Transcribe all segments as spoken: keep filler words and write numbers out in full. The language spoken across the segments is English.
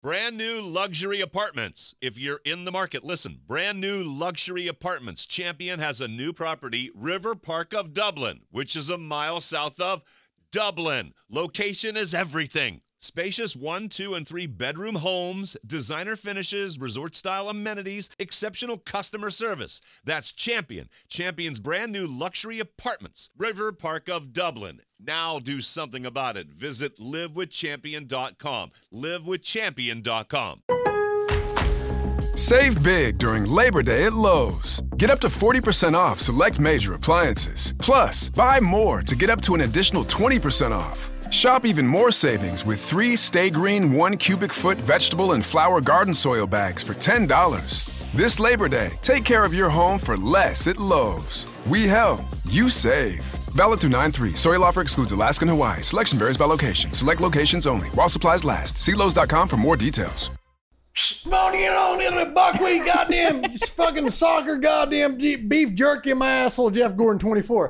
Brand new luxury apartments. If you're in the market, listen. Brand new luxury apartments. Champion has a new property, River Park of Dublin, which is a mile south of Dublin. Location is everything. Spacious one, two, and three bedroom homes, designer finishes, resort-style amenities, exceptional customer service. That's Champion. Champion's brand new luxury apartments. River Park of Dublin. Now do something about it. Visit live with champion dot com. live with champion dot com. Save big during Labor Day at Lowe's. Get up to forty percent off select major appliances. Plus, buy more to get up to an additional twenty percent off. Shop even more savings with three Stay Green one cubic foot vegetable and flower garden soil bags for ten dollars. This Labor Day, take care of your home for less at Lowe's. We help, you save. Valid through nine three. Soil offer excludes Alaska and Hawaii. Selection varies by location. Select locations only. While supplies last. See Lowe's dot com for more details. Spawning it on into the buckwheat, goddamn fucking soccer, goddamn beef jerky in my asshole, Jeff Gordon twenty-four.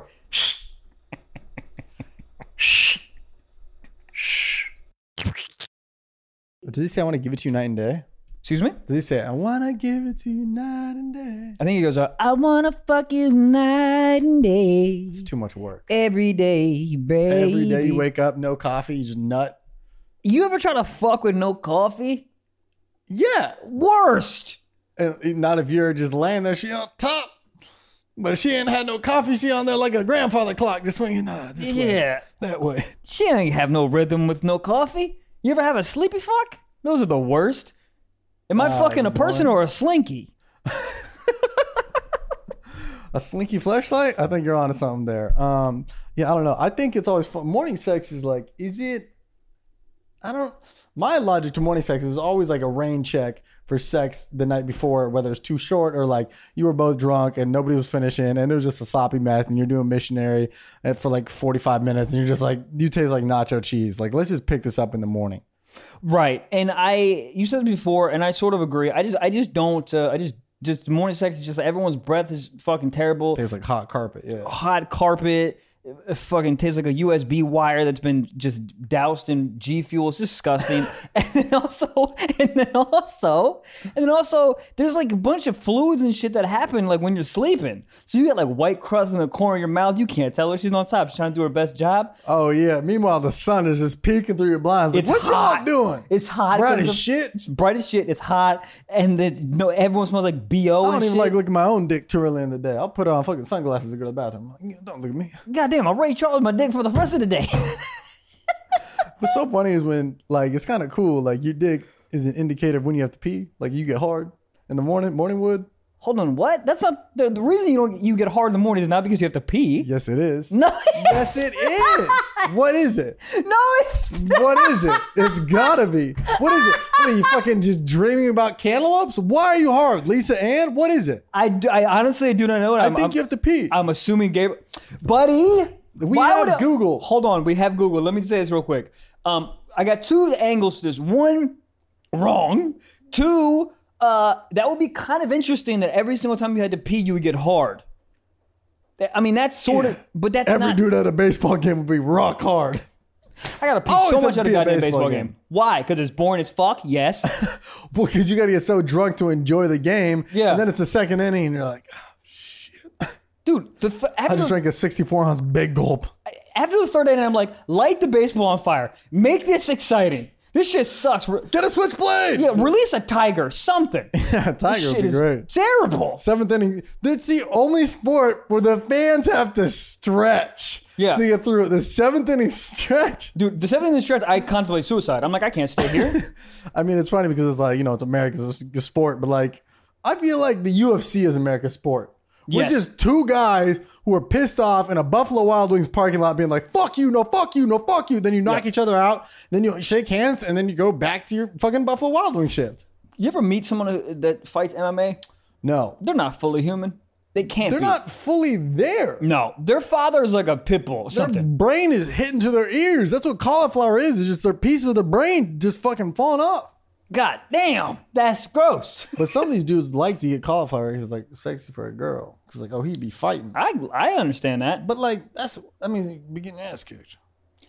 Does he say I want to give it to you night and day? Excuse me? Does he say I want to give it to you night and day? I think he goes, uh, I want to fuck you night and day. It's too much work. Every day, baby. Every day you wake up, no coffee, you just nut. You ever try to fuck with no coffee? Yeah. Worst. And not if you're just laying there, she on top. But if she ain't had no coffee, she on there like a grandfather clock, just swinging, nah, this way, Yeah. that way. She ain't have no rhythm with no coffee. You ever have a sleepy fuck? Those are the worst. Am I Uh, fucking a person boy. or a slinky? A slinky fleshlight? I think you're onto something there. Um, yeah, I don't know. I think it's always fun. Morning sex is like, is it? I don't. My logic to morning sex is always like a rain check for sex the night before, whether it's too short or like you were both drunk and nobody was finishing and it was just a sloppy mess and you're doing missionary for like forty-five minutes and you're just like, you taste like nacho cheese. Like, let's just pick this up in the morning. Right. And I, you said it before, and I sort of agree. I just, I just don't, uh, I just, just morning sex is just, everyone's breath is fucking terrible. Tastes like hot carpet. Yeah. Hot carpet. It fucking tastes like a U S B wire that's been just doused in G Fuel. It's disgusting. and then also, and then also, and then also, there's like a bunch of fluids and shit that happen like when you're sleeping. So you get like white crust in the corner of your mouth. You can't tell her she's on top. She's trying to do her best job. Oh yeah. Meanwhile, the sun is just peeking through your blinds. Like, It's what hot. y'all doing? It's hot. Bright 'cause as the- shit. It's bright as shit. It's hot, and it's, no, everyone smells like B O. I don't and even shit. like looking at my own dick too early in the day. I'll put on fucking sunglasses to go to the bathroom. I'm like, don't look at me. Goddamn, I Ray Charles my dick for the rest of the day. What's so funny is when, like, it's kind of cool. Like, your dick is an indicator of when you have to pee. Like, you get hard in the morning, morning wood. Hold on, what? That's not the, the reason you don't you get hard in the morning is not because you have to pee. Yes, it is. No, Yes, it is. What is it? no, it's not. What is it? It's gotta be. What is it? What are you fucking just dreaming about cantaloupes? Why are you hard, Lisa Ann? What is it? I, do- I honestly do not know. I I'm, think I'm, you have to pee. I'm assuming Gabriel, buddy. We why have would I- Google. Hold on, we have Google. Let me say this real quick. Um, I got two angles to this. One, wrong. Two, uh, that would be kind of interesting that every single time you had to pee, you would get hard. I mean, that's sort of, but that's Every not. dude at a baseball game would be rock hard. I gotta pee Always so have much to at a pee at a goddamn baseball baseball game. game. Why? Because it's boring as fuck. Yes, Well, because you gotta get so drunk to enjoy the game. Yeah. And then it's the second inning and you're like, dude. The th- I after, just drank a sixty-four ounce big gulp. after the third inning, I'm like, light the baseball on fire. Make this exciting. This shit sucks. Re- Get a switchblade. yeah, release a tiger. Something. Yeah, This Tiger would shit be is great. terrible. Seventh inning. It's the only sport where the fans have to stretch Yeah. to get through it. The seventh inning stretch. Dude, the seventh inning stretch, I contemplate suicide. I'm like, I can't stay here. I mean, it's funny because it's like, you know, it's America's sport, but like, I feel like the U F C is America's sport. We're Yes. just two guys who are pissed off in a Buffalo Wild Wings parking lot being like, fuck you, no, fuck you, no, fuck you. Then you knock Yeah. each other out. Then you shake hands and then you go back to your fucking Buffalo Wild Wings shift. You ever meet someone who- that fights M M A? No, They're not fully human. They can't they're be. not fully there. No, their father is like a pit bull. Their Something. brain is hitting to their ears. That's what cauliflower is. It's just their pieces of the brain just fucking falling off. God damn, that's gross. But some of these dudes like to get cauliflower because it's like sexy for a girl. Because like, oh, he'd be fighting. I I understand that. But like, that's, I mean, be getting ass kicked.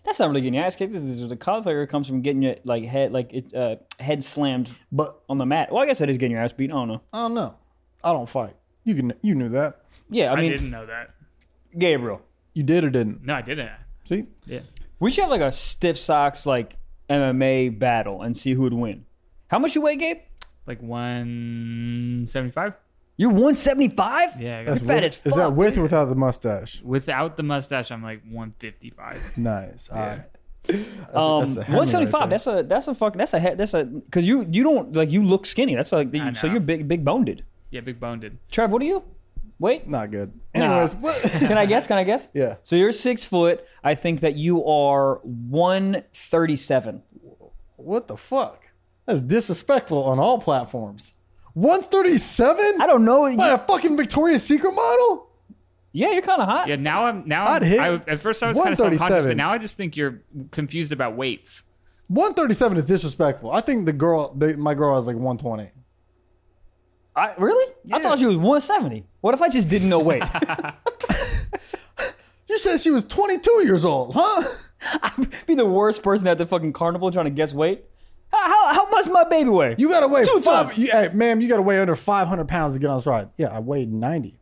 That's not really getting your ass kicked. The cauliflower comes from getting your like head like it uh, head slammed But on the mat. Well, I guess that is getting your ass beat. I don't know. I don't know. I don't fight. You can. You knew that. Yeah, I I mean, didn't know that. Gabriel, You did or didn't. No, I didn't. See? Yeah. we should have like a stiff socks like M M A battle and see who would win. How much you weigh, Gabe? Like one seventy-five. You're one seventy-five. Yeah. I You're got- fat With- as fuck. is that with or without the mustache? Without the mustache, I'm like one fifty-five. Nice. All right. That's a- Um, that's a Henry one seventy five. right there. that's a that's a fucking that's a head. That's a because you you don't like you look skinny. That's like I so know. you're big big boned. Yeah, big boned. Trev, what are you? Wait, Not good. Anyways, what? can I guess? Can I guess? Yeah. So you're six foot. I think that you are one thirty seven. What the fuck? That's disrespectful on all platforms. one thirty-seven? I don't know. By a fucking Victoria's Secret model? Yeah, you're kind of hot. Yeah, now I'm now I'd I'm, hit I, at first I was kind of self-conscious, but one thirty-seven. now I just think you're confused about weights. one thirty-seven is disrespectful. I think the girl, the, my girl, has like one twenty. I, really? I Yeah. thought she was one seventy. What if I just didn't know weight? You said she was twenty-two years old, huh? I'd be the worst person at the fucking carnival trying to guess weight. How, how, how much my baby weigh? You gotta weigh Two five. times. You, hey, ma'am, you gotta weigh under five hundred pounds to get on this ride. Yeah, I weighed ninety.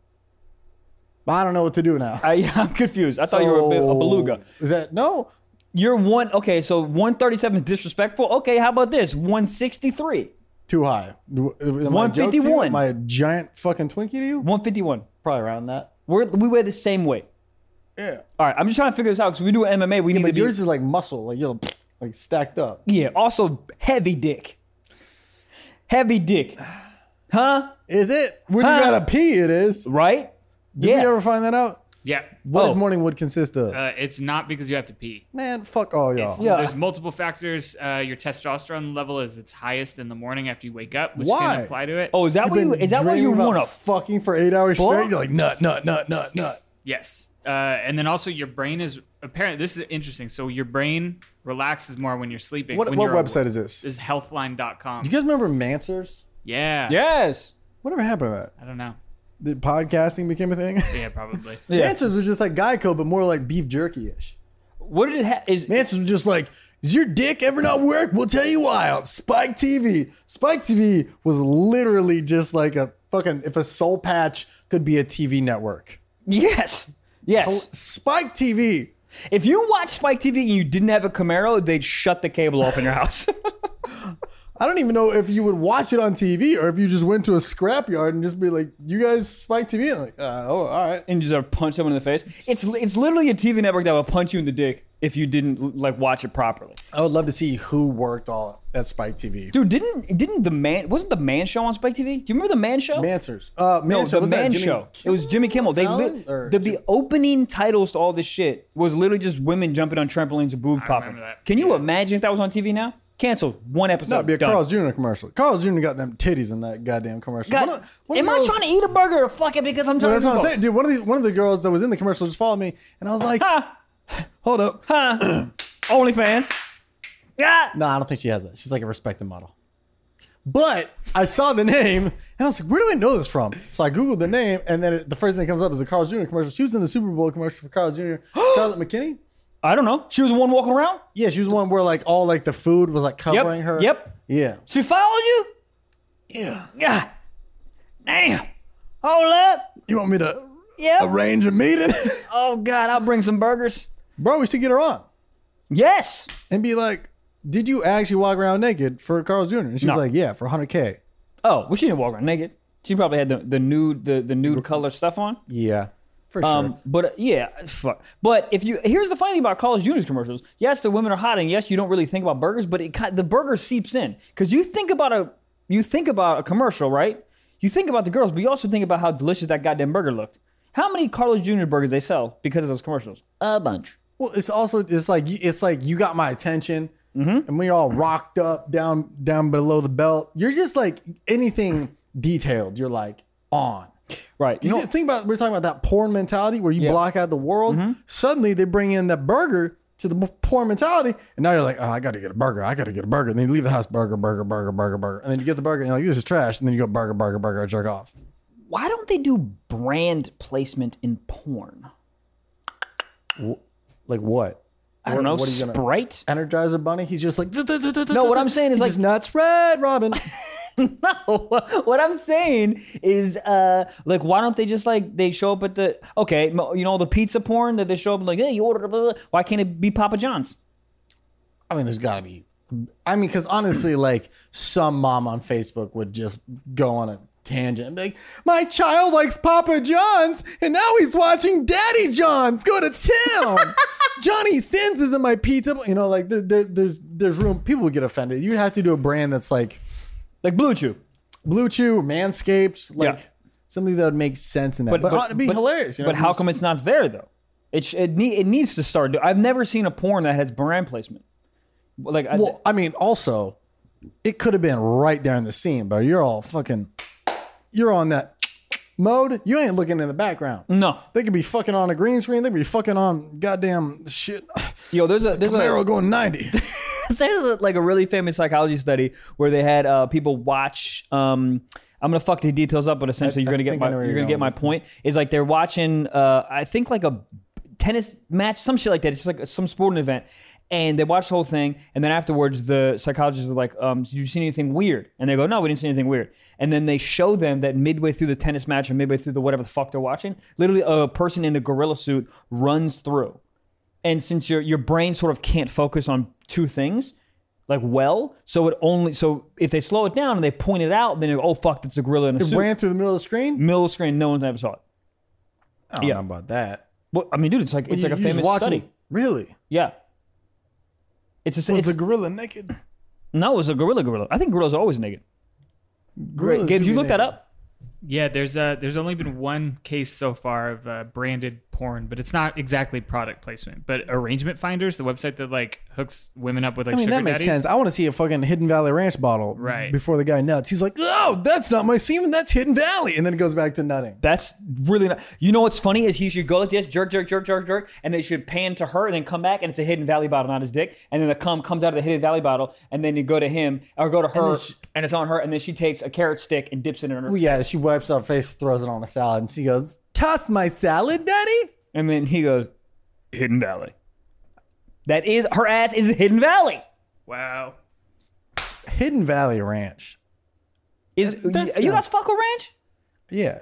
But I don't know what to do now. I, I'm confused. I thought you were a, bit, a beluga. Is that no? You're one. Okay, so one thirty-seven is disrespectful. Okay, how about this? one sixty-three. Too high. Am I a joke to you? one fifty-one. Am I a giant fucking Twinkie to you? one fifty-one. Probably around that. We're, we weigh the same weight. Yeah. All right, I'm just trying to figure this out because we do M M A. We need But to be, yours is like muscle, like you're like stacked up. yeah. Also, heavy dick. Heavy dick. Huh? Is it? When Huh? you gotta pee, it is. Right? Did yeah. we ever find that out? Yeah. What Oh. does morning wood consist of? Uh, it's not because you have to pee. Man, fuck all y'all. It's, Yeah. There's multiple factors. Uh, your testosterone level is its highest in the morning after you wake up, which Why? can apply to it. Oh, is that You've what you? been Is that why you dreaming about want to? fucking for eight hours Fuck? straight? You're like nut, nut, nut, nut, nut. Yes. Uh, and then also your brain is apparently this is interesting. So your brain relaxes more when you're sleeping. What, when what you're website awake. is this? This is healthline dot com. You guys remember Mansers? Yeah. Yes. Whatever happened to that? I don't know. Did podcasting became a thing? Yeah, probably. Yeah. Mansers was just like Geico, but more like beef jerky ish. What did it have? Is Mansers was just like, is your dick ever not work? We'll tell you why on Spike T V. Spike T V was literally just like a fucking, if a soul patch could be a T V network. yes, yes. Spike T V. If you watch Spike T V and you didn't have a Camaro, they'd shut the cable off in your house. I don't even know if you would watch it on T V or if you just went to a scrapyard and just be like, you guys Spike T V? And like, uh, oh, all right. and just uh, punch someone in the face. It's it's literally a T V network that will punch you in the dick if you didn't like watch it properly. I would love to see who worked all at Spike T V. Dude, didn't didn't the man wasn't the Man Show on Spike T V? Do you remember the Man Show? Mansers. Uh, no, Man Show. the Was that Man Jimmy Show. It was Jimmy Kimmel. They Fallon? lit, Or the, the opening titles to all this shit was literally just women jumping on trampolines and boob popping. remember that. Can you Yeah. imagine if that was on T V now? Canceled. One episode. No, it'd be a done. Carl's Junior commercial. Carl's Junior got them titties in that goddamn commercial. God, One of- one of am the I girls- trying to eat a burger or fuck it because I'm No, trying that's to what do I'm both? saying, dude. One of the one of the girls that was in the commercial just followed me, and I was like, "Hold up." OnlyFans. Yeah. No, I don't think she has that. She's like a respected model. But I saw the name, and I was like, "Where do I know this from?" So I googled the name, and then it, the first thing that comes up is a Carl's Junior commercial. She was in the Super Bowl commercial for Carl's Junior Charlotte McKinney. I don't know. She was the one walking around? Yeah, she was the one where like all like the food was like Yep. covering her. Yep. Yeah. She followed you? Yeah. Yeah. Damn. Hold up. You want me to Yep. arrange a meeting? Oh, God. I'll bring some burgers. Bro, we should get her on Yes. and be like, "Did you actually walk around naked for Carl's Junior?" And she No. was like, "Yeah, for one hundred K." Oh, well, she didn't walk around naked. She probably had the, the nude the, the nude color stuff on. Yeah, for sure. Um, but uh, yeah, fuck. But if you here's the funny thing about Carl's Junior's commercials. Yes, the women are hot, and yes, you don't really think about burgers, but it ki- the burger seeps in because you think about a you think about a commercial, right? You think about the girls, but you also think about how delicious that goddamn burger looked. How many Carl's Junior burgers they sell because of those commercials? A bunch. Well, it's also it's like it's like you got my attention, Mm-hmm. and when you're all rocked up down down below the belt, you're just like anything detailed. You're like on. Right. You You know, know, think about we're talking about that porn mentality where you Yeah. block out the world. Suddenly they bring in that burger to the porn mentality, and now you're like, oh, I got to get a burger. I got to get a burger. And then you leave the house, burger, burger, burger, burger, burger, and then you get the burger, and you're like, this is trash. And then you go burger, burger, burger, jerk off. why don't they do brand placement in porn? Like what? I don't know, What are you gonna- Sprite? Energizer Bunny. He's just like. No, what I'm saying is like- just nuts red, Robin. No, what I'm saying is, uh, like, why don't they just like they show up at the okay, you know, the pizza porn that they show up and like, hey, you ordered, blah, blah, blah. Why can't it be Papa John's? I mean, there's got to be. I mean, because honestly, like some mom on Facebook would just go on a tangent and be like, my child likes Papa John's and now he's watching Daddy John's go to town. Johnny Sins is in my pizza. You know, like there, there, there's there's room. People would get offended. You'd have to do a brand that's like. Like Blue Chew. Blue Chew, Manscaped, like Yeah. something that would make sense in that. But, it'd be hilarious. You know? But how Just- come it's not there though? It sh- it, need, it needs to start. do- I've never seen a porn that has brand placement. Like, I, Well, I mean, also, it could have been right there in the scene, but you're all fucking, you're on that mode. You ain't looking in the background. no, They could be fucking on a green screen. They could be fucking on goddamn shit. yo, there's a there's Camaro a going ninety. there's a, like a really famous psychology study where they had uh, people watch. Um, I'm gonna fuck the details up, but essentially I- you're I gonna get think I my know where you're you're gonna get going my with point. Is like they're watching. Uh, I think like a tennis match, some shit like that. It's just like some sporting event. And they watch the whole thing, and then afterwards, the psychologists are like, um, "Did you see anything weird?" And they go, "No, we didn't see anything weird." And then they show them that midway through the tennis match or midway through the whatever the fuck they're watching, literally a person in a gorilla suit runs through. And since your your brain sort of can't focus on two things, like well, so it only so if they slow it down and they point it out, then they go, "Oh fuck, that's a gorilla in a It suit." ran through the middle of the screen. Middle of the screen, no one ever saw it. I don't Yeah. know about that. Well, I mean, dude, it's like it's You- like a you just famous watching- study. Really? Yeah. It's a Was it's, the gorilla naked? no, it was a gorilla gorilla. I think gorillas are always naked. Great, Gorillas Gabe, do did you be look that naked. up? Yeah, there's uh there's only been one case so far of uh, branded porn, but it's not exactly product placement. But Arrangement Finders, the website that like hooks women up with like I mean, sugar that makes daddies. sense. I want to see a fucking Hidden Valley Ranch bottle Right. before the guy nuts. He's like, oh, that's not my semen. That's Hidden Valley. And then it goes back to nutting. That's really not. You know what's funny is he should go like this, jerk, jerk, jerk, jerk, jerk, and they should pan to her and then come back and it's a Hidden Valley bottle, not his dick. And then the cum comes out of the Hidden Valley bottle, and then you go to him or go to her, and, she- it's on her, and then she takes a carrot stick and dips it in her, Well, yeah, she wipes her face, throws it on a salad, and she goes, toss my salad, daddy? and then he goes, Hidden Valley. That is her ass is Hidden Valley. Wow. Hidden Valley Ranch. Is That you, sounds- you guys fuck with ranch? Yeah.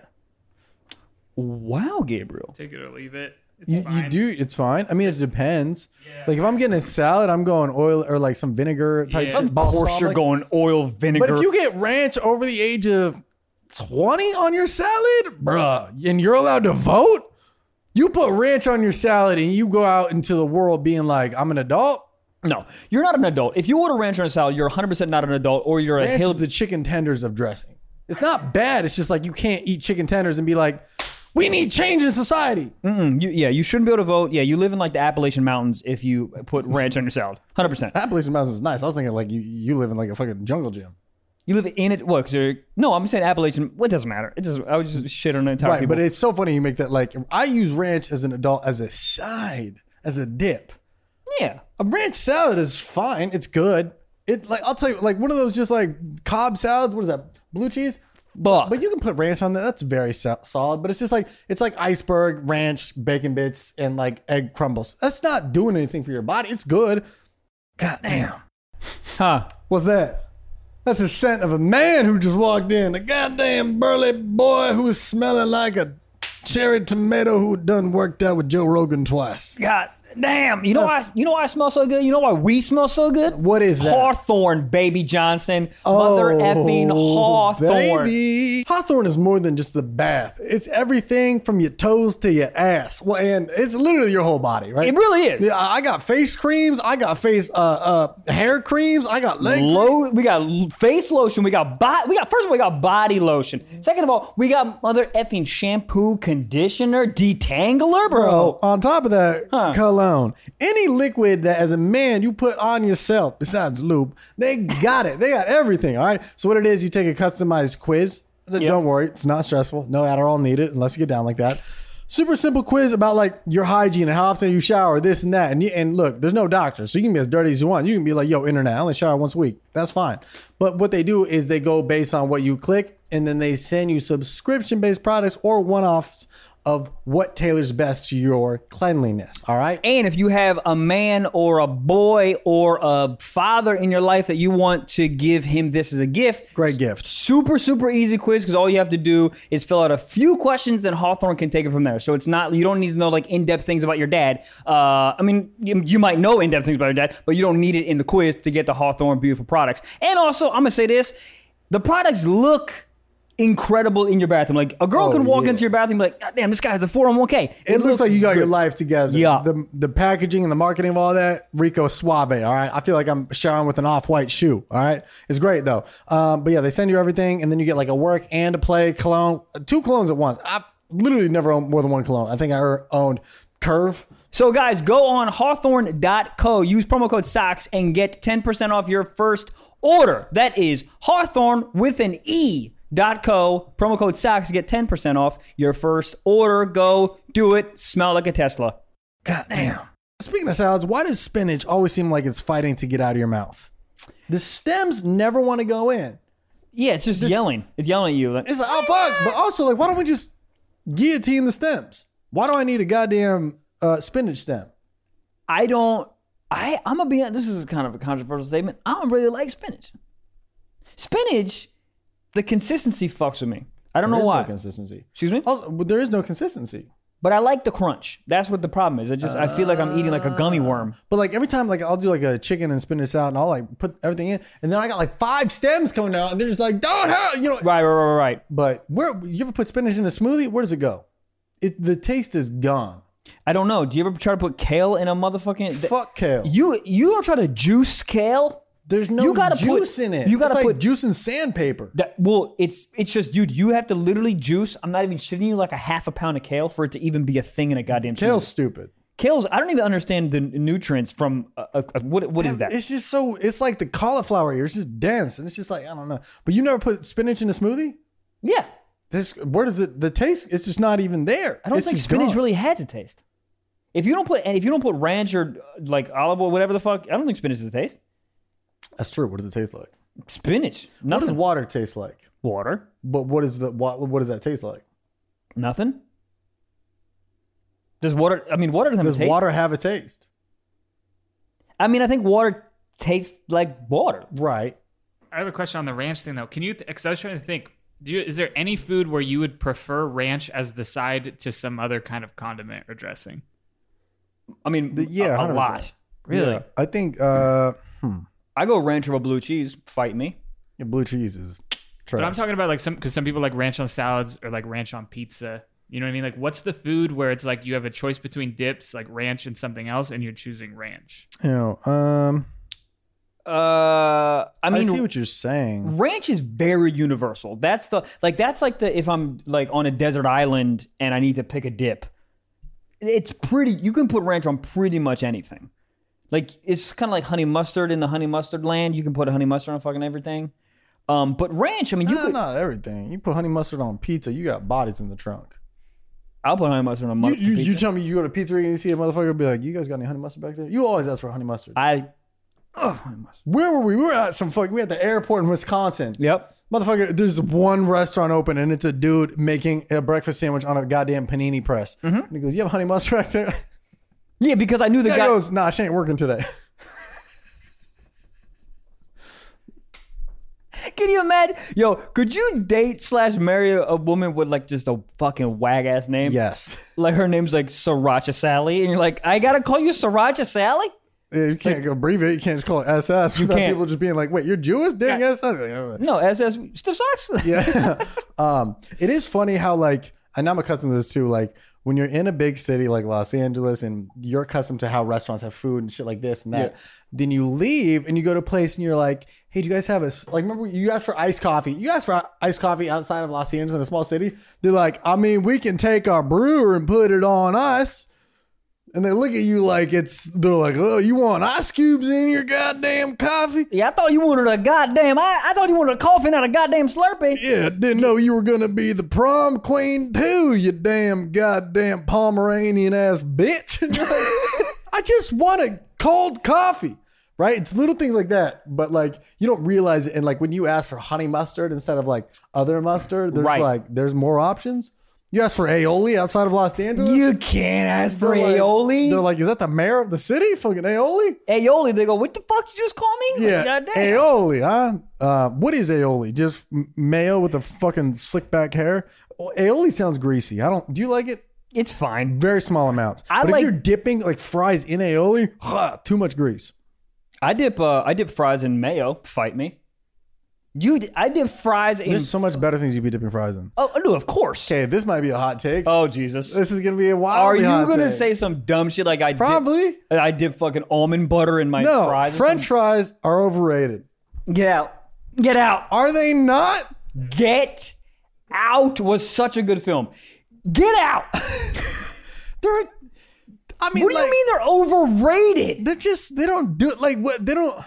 Wow, Gabriel. Take it or leave it. It's You, fine. you do. It's fine. I mean, it depends. Like, if I'm getting a salad, I'm going oil or like some vinegar type Yeah. shit. Of course, you're balsamic. going oil vinegar. But if you get ranch over the age of twenty on your salad, bruh, and you're allowed to vote, you put ranch on your salad and you go out into the world being like, I'm an adult. no, you're not an adult. If you order ranch on a salad, you're one hundred percent not an adult, or you're a Ranch hill. is the chicken tenders of dressing. It's not bad. It's just like you can't eat chicken tenders and be like, we need change in society. Mm, you, yeah, you shouldn't be able to vote. Yeah, you live in like the Appalachian Mountains if you put ranch on your salad. one hundred percent. Appalachian Mountains is nice. I was thinking like you, you live in like a fucking jungle gym. You live in it. What? 'Cause you're, no, I'm saying Appalachian. What doesn't matter. It just I would just shit on the entire Right, people. but it's so funny you make that like I use ranch as an adult as a side, as a dip. yeah, A ranch salad is fine. It's good. It like I'll tell you, like one of those just like Cobb salads. What is that? Blue cheese. but But you can put ranch on that. That's very so- solid. But it's just like it's like iceberg, ranch, bacon bits, and like egg crumbles. That's not doing anything for your body. It's good. God damn. huh? What's that? That's the scent of a man who just walked in. A goddamn burly boy who was smelling like a cherry tomato who done worked out with Joe Rogan twice. God damn! You know why? You know why I smell so good? You know why we smell so good? What is that? Hawthorne, baby Johnson, mother effing Hawthorne. Oh, Baby. Hawthorne is more than just the bath. It's everything from your toes to your ass. Well, and it's literally your whole body, right? It really is. Yeah, I got face creams. I got face uh uh hair creams. I got leg. Lo- we got l- face lotion. We got body. We got first of all, we got body lotion. Second of all, we got mother effing shampoo, conditioner, detangler, bro. Bro, on top of that, Huh. cologne. Any liquid that as a man you put on yourself besides lube, they got it. They got everything. All right. So what it is, you take a customized quiz. Don't worry, it's not stressful. No Adderall needed unless you get down like that. Super simple quiz about like your hygiene and how often you shower, this and that. And you, and look, there's no doctor, so you can be as dirty as you want. You can be like, yo, internet, I only shower once a week. That's fine. But what they do is they go based on what you click, and then they send you subscription-based products or one-offs of what tailors best to your cleanliness. All right. And if you have a man or a boy or a father in your life that you want to give him this as a gift, Great gift. super, super easy quiz because all you have to do is fill out a few questions and Hawthorne can take it from there. So it's not, you don't need to know like in-depth things about your dad. Uh, I mean, you, you might know in-depth things about your dad, but you don't need it in the quiz to get the Hawthorne beautiful products. And also, I'm going to say this, the products look incredible in your bathroom. Like a girl Oh, can walk yeah. into your bathroom and be like, God damn, this guy has a four oh one k. It, looks like you got good. your life together. Yeah. The the packaging and the marketing of all that, Rico Suave. All right. I feel like I'm showering with an off-white shoe. All right. It's great though. Um, but yeah, they send you everything, and then you get like a work and a play cologne, two colognes at once. I've literally never owned more than one cologne. I think I owned Curve. So guys, go on hawthorne dot co, use promo code SOCKS and get ten percent off your first order. That is Hawthorne with an E. Dot co, promo code SOCKS, get ten percent off your first order. Go do it. Smell like a Tesla. God damn. Speaking of salads, why does spinach always seem like it's fighting to get out of your mouth? The stems never want to go in. Yeah, it's just, Just- yelling. It's yelling at you. Like, It's like, oh fuck. But also, like, why don't we just guillotine the stems? Why do I need a goddamn uh, spinach stem? I don't, I, I'm going to be honest, this is kind of a controversial statement. I don't really like spinach. Spinach, the consistency fucks with me. I don't There know is why. no consistency. Excuse me? Also, but there is no consistency. But I like the crunch. That's what the problem is. I just, I feel like I'm eating like a gummy worm. But like every time, like I'll do like a chicken and spinach salad, and I'll like put everything in, and then I got like five stems coming out, and they're just like, don't have, you know. Right, right, right, right. But where you ever put spinach in a smoothie? Where does it go? It the taste is gone. I don't know. Do you ever try to put kale in a motherfucking... Fuck kale. You, you don't try to juice kale? There's no you gotta juice put, in it. You gotta it's like put juice and sandpaper. that. Well, it's it's just, dude. You have to literally juice. I'm not even shitting you like a half a pound of kale for it to even be a thing in a goddamn. Kale's smoothie. stupid. Kale's. I don't even understand the nutrients from a, a, a- what what is that? It's just so. It's like the cauliflower ear. It's just dense, and it's just like I don't know. But you never put spinach in a smoothie. Yeah, This where does it? The taste? It's just not even there. I don't It's think just spinach gone. really has a taste. If you don't put and if you don't put ranch or uh, like olive oil, whatever the fuck, I don't think spinach has a taste. That's true. What does it taste like? Spinach, What nothing. does water taste like? Water, But what is the what? What does that taste like? nothing. Does water? I mean, water doesn't have Does a taste. water have a taste? I mean, I think water tastes like water. Right. I have a question on the ranch thing though. Can you? Because I was trying to think. Do you, is there any food where you would prefer ranch as the side to some other kind of condiment or dressing? I mean, The- yeah, a, a one hundred lot. percent. Really? Yeah, I think uh, I go ranch over blue cheese. Fight me. yeah, blue cheese is trash. But I'm talking about like some because some people like ranch on salads or like ranch on pizza. You know what I mean? Like, what's the food where it's like you have a choice between dips, like ranch and something else, and you're choosing ranch? you know, um, Uh, I I, mean, see what you're saying. ranch is very universal. That's the like that's like the if I'm like on a desert island and I need to pick a dip. It's pretty. You can put ranch on pretty much anything. Like it's kind of like honey mustard in the honey mustard land. You can put a honey mustard on fucking everything. Um, but ranch, I mean, you Nah, could. not everything. You put honey mustard on pizza, you got bodies in the trunk. I'll put honey mustard on You, mustard. you, you pizza. tell me you go to pizzeria and you see a motherfucker be like, "You guys got any honey mustard back there?" You always ask for honey mustard. I. Oh, honey mustard. Where were we? We were at some fuck. We were at the airport in Wisconsin. Yep. Motherfucker, there's one restaurant open and it's a dude making a breakfast sandwich on a goddamn panini press. Mm-hmm. And he goes, "You have honey mustard back there?" Yeah, because I knew the The guy. guy goes, "Nah, she ain't working today." Can you imagine? Yo, could you date slash marry a woman with like just a fucking wag ass name? Yes. Like her name's like Sriracha Sally, and you're like, I gotta call you Sriracha Sally? Yeah, you can't go abbreviate. You can't just call it S S without can't. people just being like, "Wait, you're Jewish? Dang S S." No, S S stiff socks. Yeah. um, it is funny how like, and I'm accustomed to this too. Like when you're in a big city like Los Angeles and you're accustomed to how restaurants have food and shit like this and that, Yeah. then you leave and you go to a place and you're like, "Hey, do you guys have a s-" like? Remember you asked for iced coffee? You asked for iced coffee outside of Los Angeles in a small city. They're like, "I mean, we can take our brewer and put it on ice." And they look at you like it's, they're like, "Oh, you want ice cubes in your goddamn coffee?" Yeah, I thought you wanted a goddamn. I, I thought you wanted a coffee, not a goddamn Slurpee. Yeah, didn't know you were gonna be the prom queen too, you damn goddamn Pomeranian ass bitch. And you're like, I just want a cold coffee, right? It's little things like that, but like you don't realize it. And like when you ask for honey mustard instead of like other mustard, there's Right. like there's more options. You ask for aioli outside of Los Angeles? You can't ask for They're like- aioli. They're like, is that the mayor of the city? Fucking aioli? aioli. They go, what the fuck you just call me? Yeah, Like, goddamn. aioli, huh? Uh, what is aioli? Just m- mayo with the fucking slick back hair? Oh, aioli sounds greasy. I don't. Do you like it? It's fine. Very small amounts. I but like- if you're dipping like fries in aioli, huh, too much grease. I dip. Uh, I dip fries in mayo. Fight me. You. I dip fries in. There's so much better things you'd be dipping fries in. Oh no, of course. Okay, this might be a hot take. Oh Jesus. This is gonna be a wild. Are you hot gonna take. say some dumb shit like I Probably. Dip, I dip fucking almond butter in my No, fries? or French fries are overrated. something? Get out. Get out. Are they not? Get out was such a good film. Get out. They're. I mean, What do like, you mean they're overrated? They're just. They don't do it like what they don't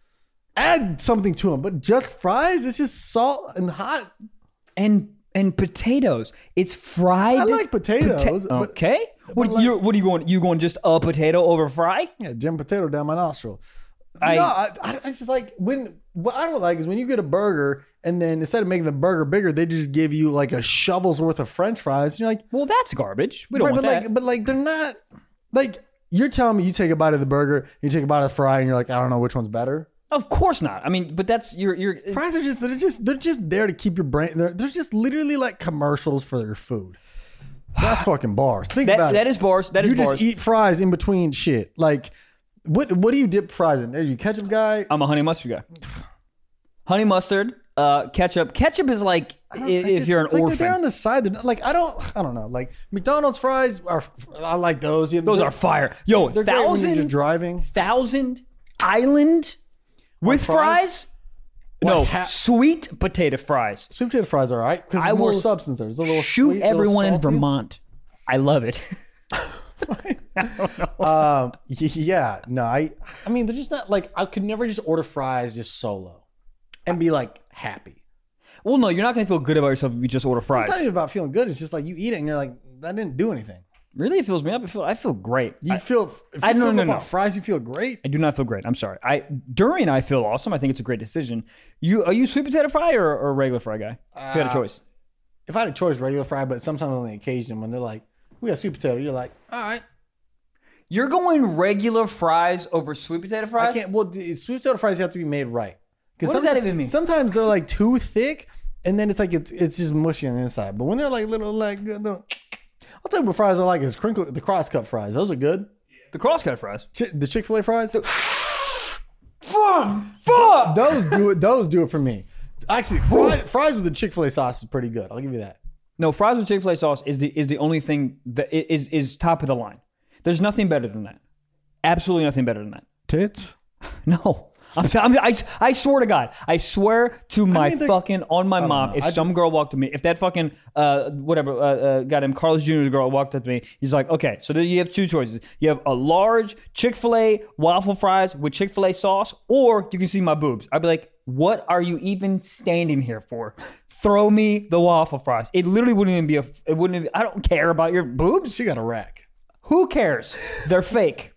add something to them. But just fries, it's just salt and hot. And and potatoes. It's fried. I like potatoes, but- okay. what, like- you what are you going? You going just a potato over fry? Yeah, jam potato down my nostril. I- no, I, I, I just like when what I don't like is when you get a burger and then instead of making the burger bigger, they just give you like a shovel's worth of French fries. And you're like, Well, that's garbage. We don't right, want but that. like, but like they're not like you're telling me you take a bite of the burger, you take a bite of the fry, and you're like, I don't know which one's better. Of course not. I mean, but that's you're you're. Fries are just they're just they're just there to keep your brain. They're, they're just literally like commercials for their food. That's fucking bars. Think That, about that it. is bars. That is you bars. just eat fries in between shit. Like, what what do you dip fries in? Are you a ketchup guy? I'm a honey mustard guy. Honey mustard, uh, ketchup. Ketchup is like i- I if just- you're an like orphan. they're on the side. They're not- Like I don't, I don't know. Like McDonald's fries are, I like those. You know, Those they're- are fire. Yo, They're great when you're thousand just driving. thousand island with fries? fries. No, Like ha- sweet potato fries. Sweet potato fries are alright because I there's more will substance there. There's a little Shoot sweet, a little everyone in salty. Vermont. I love it. Um, y- yeah, no, I, I mean, they're just not like I could never just order fries just solo, and be like happy. Well, no, you're not gonna feel good about yourself if you just order fries. It's not even about feeling good. It's just like you eat it and you're like, that didn't do anything. Really, it fills me up. I feel I feel great. You I, feel if you I- no, feel no, about no. fries, you feel great. I do not feel great. I'm sorry. I during I feel awesome. I think it's a great decision. You are you sweet potato fry or, or regular fry guy? If you had a Uh, choice. If I had a choice, regular fry, but sometimes on the occasion when they're like, we got sweet potato, you're like, all right. You're going regular fries over sweet potato fries? I can't. Well, the sweet potato fries have to be made right. What does that even mean? Sometimes they're like too thick, and then it's like it's it's just mushy on the inside. But when they're like little like, little, I'll tell you what fries I like is crinkle the cross cut fries. Those are good. The crosscut fries. Chi- the Chick Fil A fries. Fuck! Fuck! Those do it. Those do it for me. Actually, fry, fries with the Chick Fil A sauce is pretty good. I'll give you that. No, fries with Chick-fil-A sauce is the is the only thing that i- is is top of the line. There's nothing better than that. Absolutely nothing better than that. Tits. No. I'm, I'm, I, I swear to God, I swear to my mean, they're- fucking on my don't mom. know. If I some girl walked to me, if that fucking uh whatever uh, uh goddamn Carlos Junior girl walked up to me, he's like, okay, so then you have two choices. You have a large Chick-fil-A waffle fries with Chick-fil-A sauce, or you can see my boobs. I'd be like, what are you even standing here for? Throw me the waffle fries. It literally wouldn't even be a. It wouldn't. Even, I don't care about your boobs. She got a rack. Who cares? They're fake.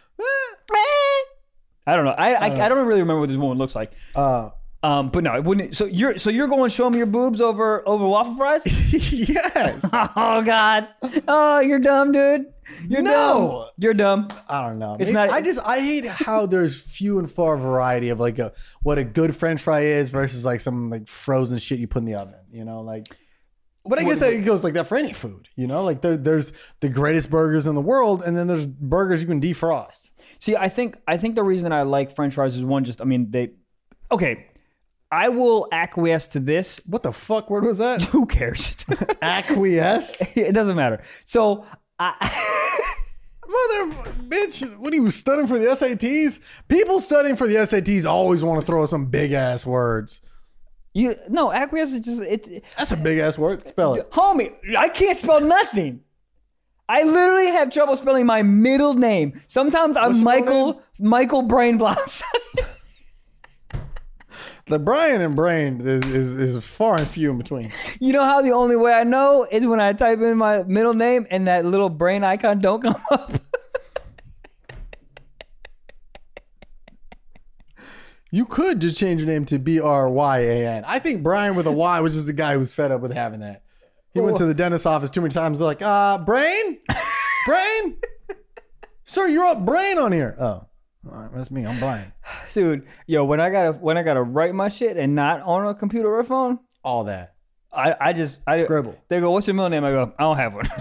I don't know. I, I I don't really remember what this woman looks like. Uh, Um, but no, it wouldn't. So you're so you're going to show me your boobs over over waffle fries? yes. Oh God! Oh, you're dumb, dude. You're No. dumb. You're dumb. I don't know. It's Maybe- not- I just I hate how there's few and far variety of like a what a good French fry is versus like some like frozen shit you put in the oven. You know, like. But I guess that it goes like that for any food. You know, like there, there's the greatest burgers in the world, and then there's burgers you can defrost. See, I think I think the reason I like French fries is one, just I mean they. Okay, I will acquiesce to this. What the fuck word was that? Who cares? Acquiesce, It doesn't matter. So I. mother bitch. When he was studying for the S A Ts, people studying for the S A Ts always want to throw some big ass words. You no acquiesce is just it, That's a big ass word. Spell it. homie. I can't spell nothing. I literally have trouble spelling my middle name. Sometimes I'm What's your middle Michael Michael Brainbloss. The Brian and Brain is, is is far and few in between. You know how the only way I know is when I type in my middle name and that little brain icon don't come up. You could just change your name to B R Y A N. I think Brian with a Y was just the guy who's fed up with having that. He went to the dentist's office too many times. They're like, uh, brain? Brain? Sir, you're up brain on here. Oh, all right, that's me. I'm Brian. Dude, yo, when I gotta when I gotta write my shit and not on a computer or a phone, All that. I, I just I Scribble. They go, what's your middle name? I go, I don't have one.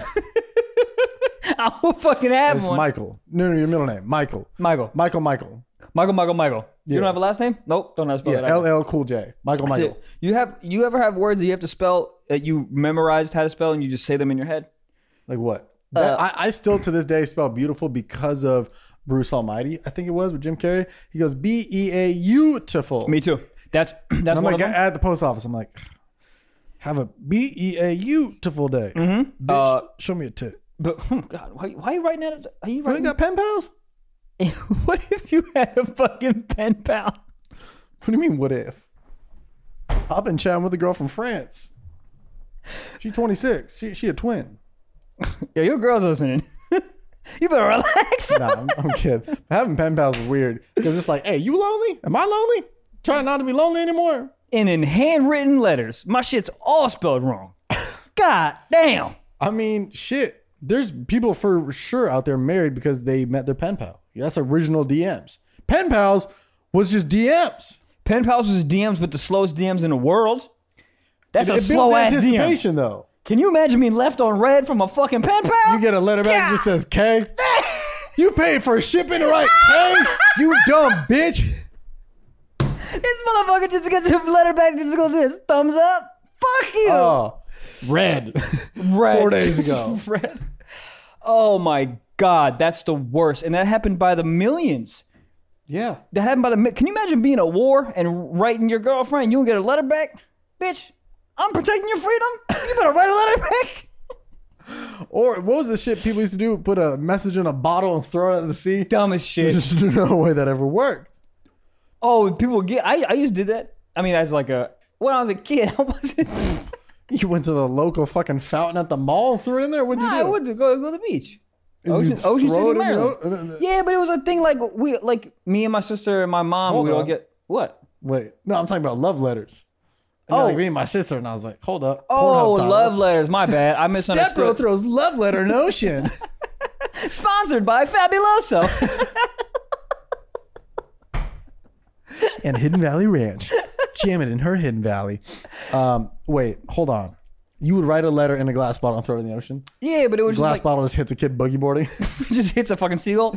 I don't fucking have It's one. Michael. No, no, your middle name. Michael. Michael. Michael, Michael. Michael, Michael, Michael. You Yeah. don't have a last name? Nope, don't have to spell Yeah, that. L L Cool J. Michael, That's Michael. it. You have you ever have words that you have to spell that you memorized how to spell and you just say them in your head? Like what? That, Uh, I, I still to this day spell beautiful because of Bruce Almighty. I think it was with Jim Carrey. He goes B E A beautiful. Me too. That's that's And I'm one like of them. at the post office. I'm like, have a B E A beautiful day. Mhm. Bitch, Uh, show me a tit. But oh God, why, why are you writing that? Are you You ain't writing? got pen pals? What if you had a fucking pen pal? What do you mean? What if? I've been chatting with a girl from France. She's twenty-six. She she a twin. Yeah, your girl's listening. You better relax. Nah, I'm, I'm kidding. Having pen pals is weird because it's like, hey, you lonely? Am I lonely? Trying not to be lonely anymore. And in handwritten letters, my shit's all spelled wrong. God damn. I mean, shit. There's people for sure out there married because they met their pen pal. That's original D Ms. Pen pals was just D Ms. Pen pals was D Ms, but the slowest D Ms in the world. That's It, a it builds slow ass D M. anticipation though. Can you imagine being left on red from a fucking pen pal? You get a letter back that just says K. You paid for shipping to write K. You dumb bitch. This motherfucker just gets a letter back. Just goes this thumbs up. Fuck you. Oh, red. Red. Four days ago. Red. Oh my God, that's the worst. And that happened by the millions. Yeah. That happened by the mi- Can you imagine being at war and writing your girlfriend, you don't get a letter back? Bitch, I'm protecting your freedom. You better write a letter back. Or what was the shit people used to do? Put a message in a bottle and throw it in the sea? Dumb as shit. There's just no way that ever worked. Oh, people get. I, I used to do that. I mean, as like a when I was a kid, I wasn't. You went to the local fucking fountain at the mall and threw it in there? What'd you I do? would to go go to the beach. And Ocean, you Ocean throw City, it in the Maryland. o- and then- Yeah, but it was a thing like we like me and my sister and my mom. Hold we all on. get what? Wait. No, I'm talking about love letters. And Oh. like me and my sister, and I was like, hold up. Oh, Pornhub title. love letters. My bad. I Step Bro misunderstood. throws love letter in ocean. Sponsored by Fabuloso. And Hidden Valley Ranch. Jam it in her Hidden Valley. Um, wait, hold on. You would write a letter in a glass bottle and throw it in the ocean? Yeah, but it was Glass just bottle just hits a kid boogie boarding. like just hits a fucking seagull.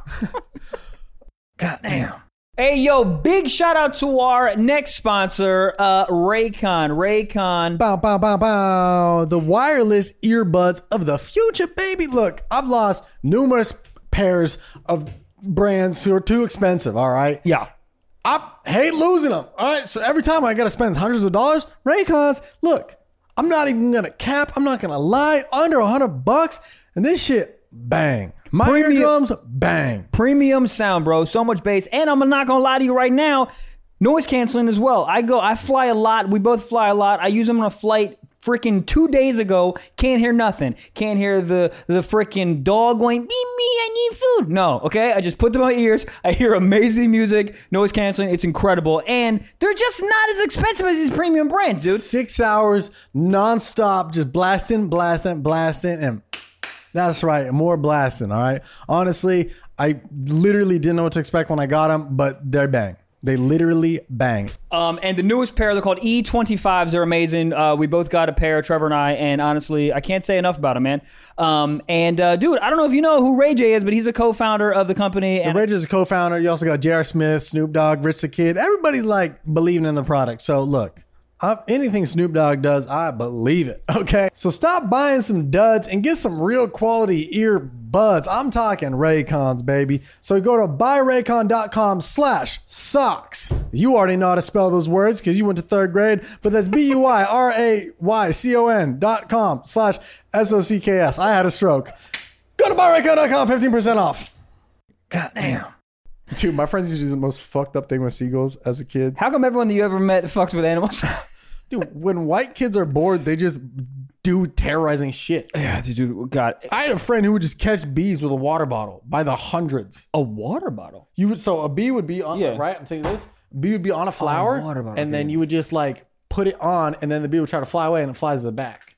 God damn. Hey, yo, big shout out to our next sponsor, uh, Raycon. Raycon. Bow, bow, bow, bow. The wireless earbuds of the future, baby. Look, I've lost numerous pairs of brands who are too expensive, all right? Yeah. I hate losing them, all right? So every time I got to spend hundreds of dollars, Raycons, look, I'm not even going to cap. I'm not going to lie. Under a hundred bucks. And this shit, bang. My Premium- eardrums, bang. Premium sound, bro. So much bass. And I'm not gonna lie to you right now, noise canceling as well. I go, I fly a lot. We both fly a lot. I use them on a flight freaking two days ago. Can't hear nothing. Can't hear the the freaking dog going, me, me, I need food. No, okay? I just put them in my ears. I hear amazing music, noise canceling. It's incredible. And they're just not as expensive as these premium brands, dude. Six hours nonstop, just blasting, blasting, blasting, and that's right, more blasting. All right. Honestly, I literally didn't know what to expect when I got them, but they're bang. They literally bang. Um, and the newest pair, they're called E twenty-fives. They're amazing. Uh, we both got a pair, Trevor and I, and honestly, I can't say enough about them, man. Um, and uh, dude, I don't know if you know who Ray J is, but he's a co-founder of the company. And Ray J is a co-founder. You also got J R. Smith, Snoop Dogg, Rich the Kid. Everybody's like believing in the product. So look, I, anything Snoop Dogg does, I believe it. Okay. So stop buying some duds and get some real quality earbuds. I'm talking Raycons, baby. So go to buy raycon dot com slash socks. You already know how to spell those words because you went to third grade, but that's B U I R A Y C O N dot com slash S O C K S. I had a stroke. Go to buy raycon dot com, fifteen percent off. God damn. Dude, my friends used to do the most fucked up thing with seagulls as a kid. how come everyone that you ever met fucks with animals? Dude, when white kids are bored, they just do terrorizing shit. Yeah, dude, God. I had a friend who would just catch bees with a water bottle by the hundreds. A water bottle. You would so a bee would be on Yeah. right. I'm saying this. A bee would be on a flower, water bottle, and then okay. you would just like put it on, and then the bee would try to fly away, and it flies to the back.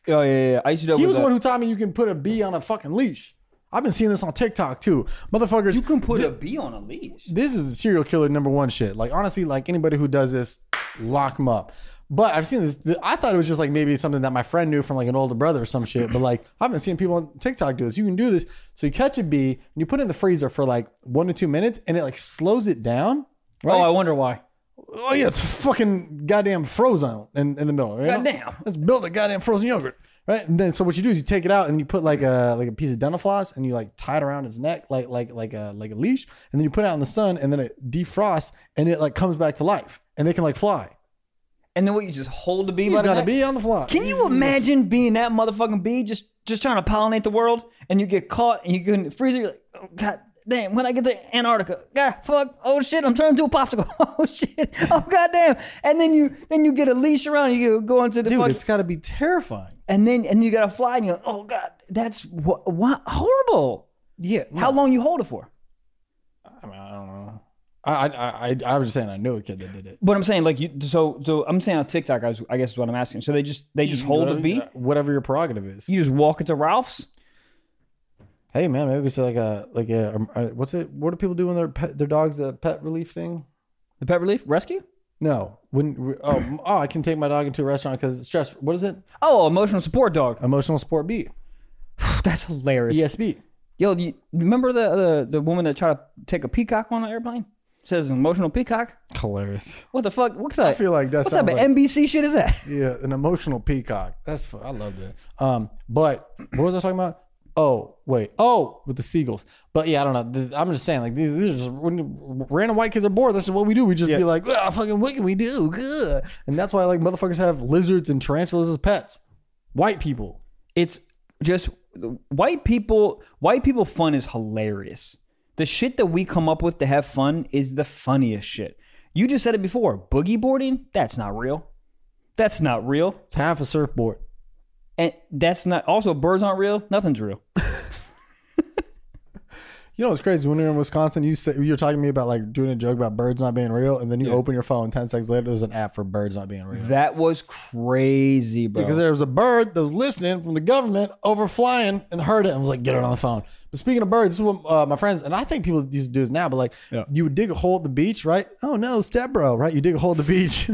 Oh yeah, yeah. I used to do it He with was the a- one who taught me you can put a bee on a fucking leash. I've been seeing this on TikTok too. Motherfuckers. You can put a bee on a leash. This is serial killer number one shit. Like, honestly, like anybody who does this, lock them up. But I've seen this. I thought it was just like maybe something that my friend knew from like an older brother or some shit. But like, I've been seeing people on TikTok do this. You can do this. So you catch a bee and you put it in the freezer for like one to two minutes and it like slows it down. Right? Oh, I wonder why. Oh yeah, it's fucking goddamn frozen in, in the middle. Right? Goddamn. Let's build a goddamn frozen yogurt. Right. And then so what you do is you take it out and you put like a like a piece of dental floss and you like tie it around its neck like like like a like a leash. And then you put it out in the sun and then it defrosts and it like comes back to life. And they can like fly. And then what? You just hold the bee? He's by the got to neck? be on the fly. Can you imagine being that motherfucking bee, just just trying to pollinate the world, and you get caught and you get in the freezer? You're like, oh god damn! When I get to Antarctica, god fuck, oh shit, I'm turning into a popsicle. Oh shit, oh god damn! And then you then you get a leash around, and you go into the Dude, fucking, it's got to be terrifying. and then and you gotta fly, and you're like, oh god, that's what what horrible. Yeah. How long you hold it for? I mean, I don't know. I, I I I was just saying I knew a kid that did it. But I'm saying like you. So so I'm saying on TikTok, I, was, I guess is what I'm asking. So they just they just hold the whatever, bee. whatever your prerogative is. You just walk into Ralph's. Hey man, maybe it's like a like a, a what's it? What do people do when their pet, their dog's a pet relief thing? The pet relief rescue. No, when oh oh I can take my dog into a restaurant because it's stress. What is it? Oh, emotional support dog. Emotional support B. That's hilarious. E S B. Yo, you remember the, the the woman that tried to take a peacock on an airplane? Says an emotional peacock. Hilarious. What the fuck? What's that? I feel like that What type sounds of like N B C shit is that? yeah, an emotional peacock. That's fu- I love that. Um, but what was I talking about? Oh wait, oh with the seagulls. But yeah, I don't know. Th- I'm just saying like these, these are just when random white kids are bored. That's just what we do. We just Yeah. be like, ah, fucking what can we do? Good. And that's why like motherfuckers have lizards and tarantulas as pets. White people. It's just white people. White people fun is hilarious. The shit that we come up with to have fun is the funniest shit. You just said it before. Boogie boarding? That's not real. That's not real. It's half a surfboard. And that's not. Also, birds aren't real. Nothing's real. You know what's crazy? When we were in Wisconsin, you said you were talking to me about like doing a joke about birds not being real, and then you open your phone. Ten seconds later, there's an app for birds not being real. That was crazy, bro. Because there was a bird that was listening from the government over flying and heard it and was like, get it on the phone. But speaking of birds, this is what uh, my friends, and I think people used to do this now, but like Yeah. you would dig a hole at the beach, right? Oh no, step bro, right? You dig a hole at the beach.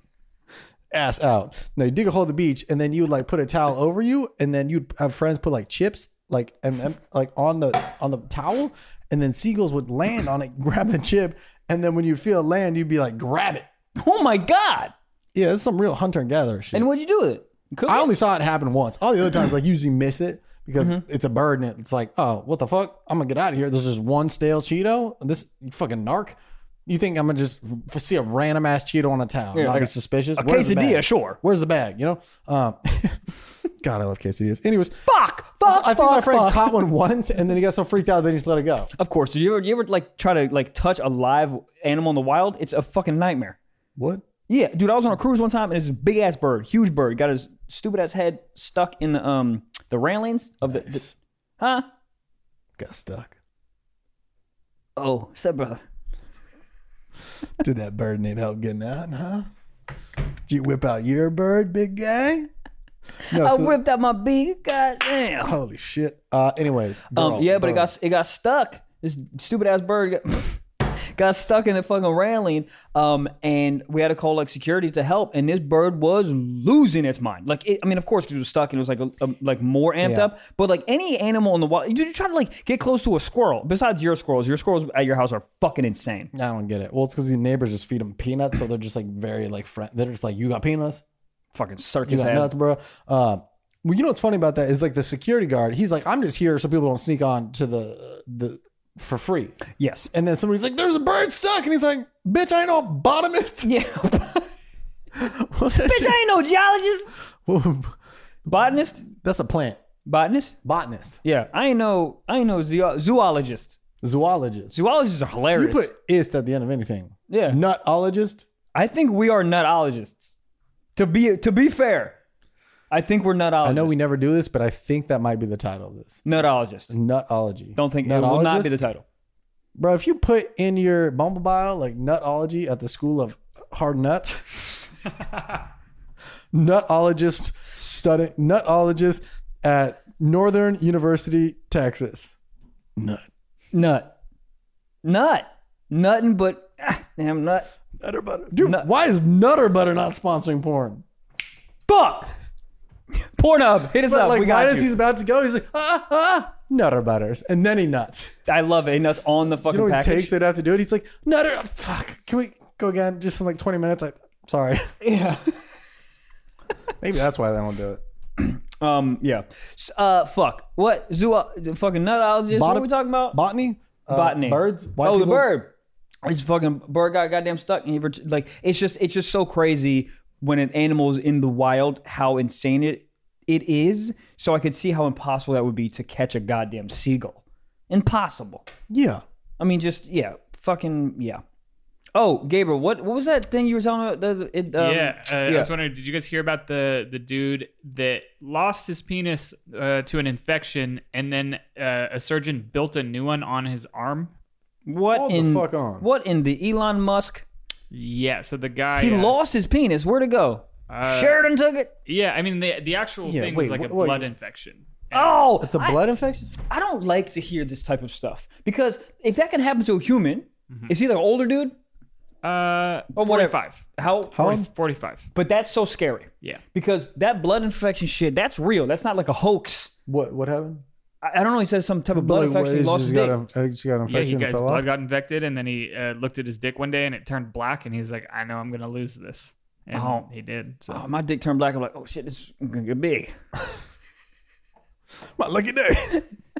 Ass out. No, you dig a hole at the beach and then you would like put a towel over you and then you'd have friends put like chips like and, and like on the on the towel and then seagulls would land on it, grab the chip, and then when you feel it land, you'd be like, grab it. Oh my god! Yeah, it's some real hunter and gatherer shit. And what'd you do with it? You cooked I it? only saw it happen once. All the other times, like, usually miss it because it's a bird and it's like, oh, what the fuck? I'm gonna get out of here. There's just one stale Cheeto. This you fucking narc. You think I'm gonna just f- see a random ass Cheeto on a towel? Yeah, not like be a- suspicious. a Where's the quesadilla, bag? sure. Where's the bag? You know. Um, God, I love quesadillas. Anyways, Fuck! Fuck! I think fuck, my friend fuck. caught one once and then he got so freaked out that he just let it go. Of course. Did you ever, you ever like try to like touch a live animal in the wild? It's a fucking nightmare. What? Yeah, dude. I was on a cruise one time and it's a big ass bird, huge bird. Got his stupid ass head stuck in the um the railings of the, the Nice. huh? Got stuck. Oh, step brother. Did that bird need help getting out? Huh? Did you whip out your bird, big guy? No, I so- whipped out my beak. God damn. Holy shit. Uh, anyways. Um, girl, yeah, but it girl. got it got stuck. This stupid ass bird got, got stuck in the fucking railing. Um, and we had to call like security to help. And this bird was losing its mind. Like, it, I mean, of course, it was stuck and it was like a, a, like more amped Yeah. up. But like any animal in the wild, you try to like get close to a squirrel. Besides your squirrels, your squirrels at your house are fucking insane. I don't get it. Well, it's because these neighbors just feed them peanuts, so they're just like very like friend. They're just like, you got peanuts, Fucking you circus got ass. nuts, bro. Uh, well, you know what's funny about that is like the security guard. He's like, I'm just here so people don't sneak on to the the for free. Yes. And then somebody's like, there's a bird stuck, and he's like, bitch, I ain't no botanist. Yeah. What's that Bitch, shit? I ain't no geologist. Botanist. That's a plant. Botanist. Botanist, Yeah, I ain't no, I ain't no zoo- zoologist. zoologist. Zoologists are You hilarious. put ist at the end of anything. Yeah. Nutologist. I think we are nutologists. To be to be fair, I think we're nutologists. I know we never do this, but I think that might be the title of this. Nutologist. Nutology. Don't think it will not be the title. Bro, if you put in your Bumble bio like nutology at the school of hard nuts, nutologist studying nutologist at Northern University, Texas. Nut. Nut. Nut. Nothing but ah, damn nut. Nutter butter. Dude, Nut. why is Nutter Butter not sponsoring porn? Fuck. Pornhub, hit us But up. like, we got right you. as he's about to go, he's like, ah, ah, Nutter Butters. And then he nuts. I love it. And that's on the fucking You know what package. it takes they'd have to do it? He's like, Nutter, fuck. Can we go again? Just in like twenty minutes? Like, sorry. Yeah. Maybe that's why they don't do it. Um. Yeah. S- Uh. Fuck. What? Zoo. Fucking nutologist. What Bot- are we talking about? Botany? Uh, Botany. Birds? White oh, the people? bird. It's fucking bird got goddamn stuck. And he ret- like it's just it's just so crazy when an animal's in the wild how insane it it is. So I could see how impossible that would be to catch a goddamn seagull. Impossible. Yeah. I mean, just yeah, fucking yeah. Oh, Gabriel, what what was that thing you were telling me? The, it, um, yeah, uh, I was wondering, did you guys hear about the the dude that lost his penis uh, to an infection, and then uh, a surgeon built a new one on his arm? What Hold the in fuck on. what in the Elon Musk? Yeah, so the guy He uh, lost his penis. Where'd it go? Uh, Sheridan took it. Yeah, I mean the the actual Yeah, thing wait, was like a wh- wait. blood infection. And- Oh, It's a I- blood infection? I don't like to hear this type of stuff because if that can happen to a human, is he like an older dude? Uh, Or whatever. forty-five. How? How forty, old? forty-five. But that's so scary Yeah. because that blood infection shit, that's real. That's not like a hoax. What What happened? I, I don't know. He said some type of blood Like, what, infection. He he lost just his dick. got, in- he just got Yeah, infected he got, and his fell blood off? got infected, and then he uh, looked at his dick one day, and it turned black, and he was like, "I know I'm gonna lose this," and Oh. he did. So. Oh, my dick turned black. I'm like, oh shit, this is gonna get big. My lucky day.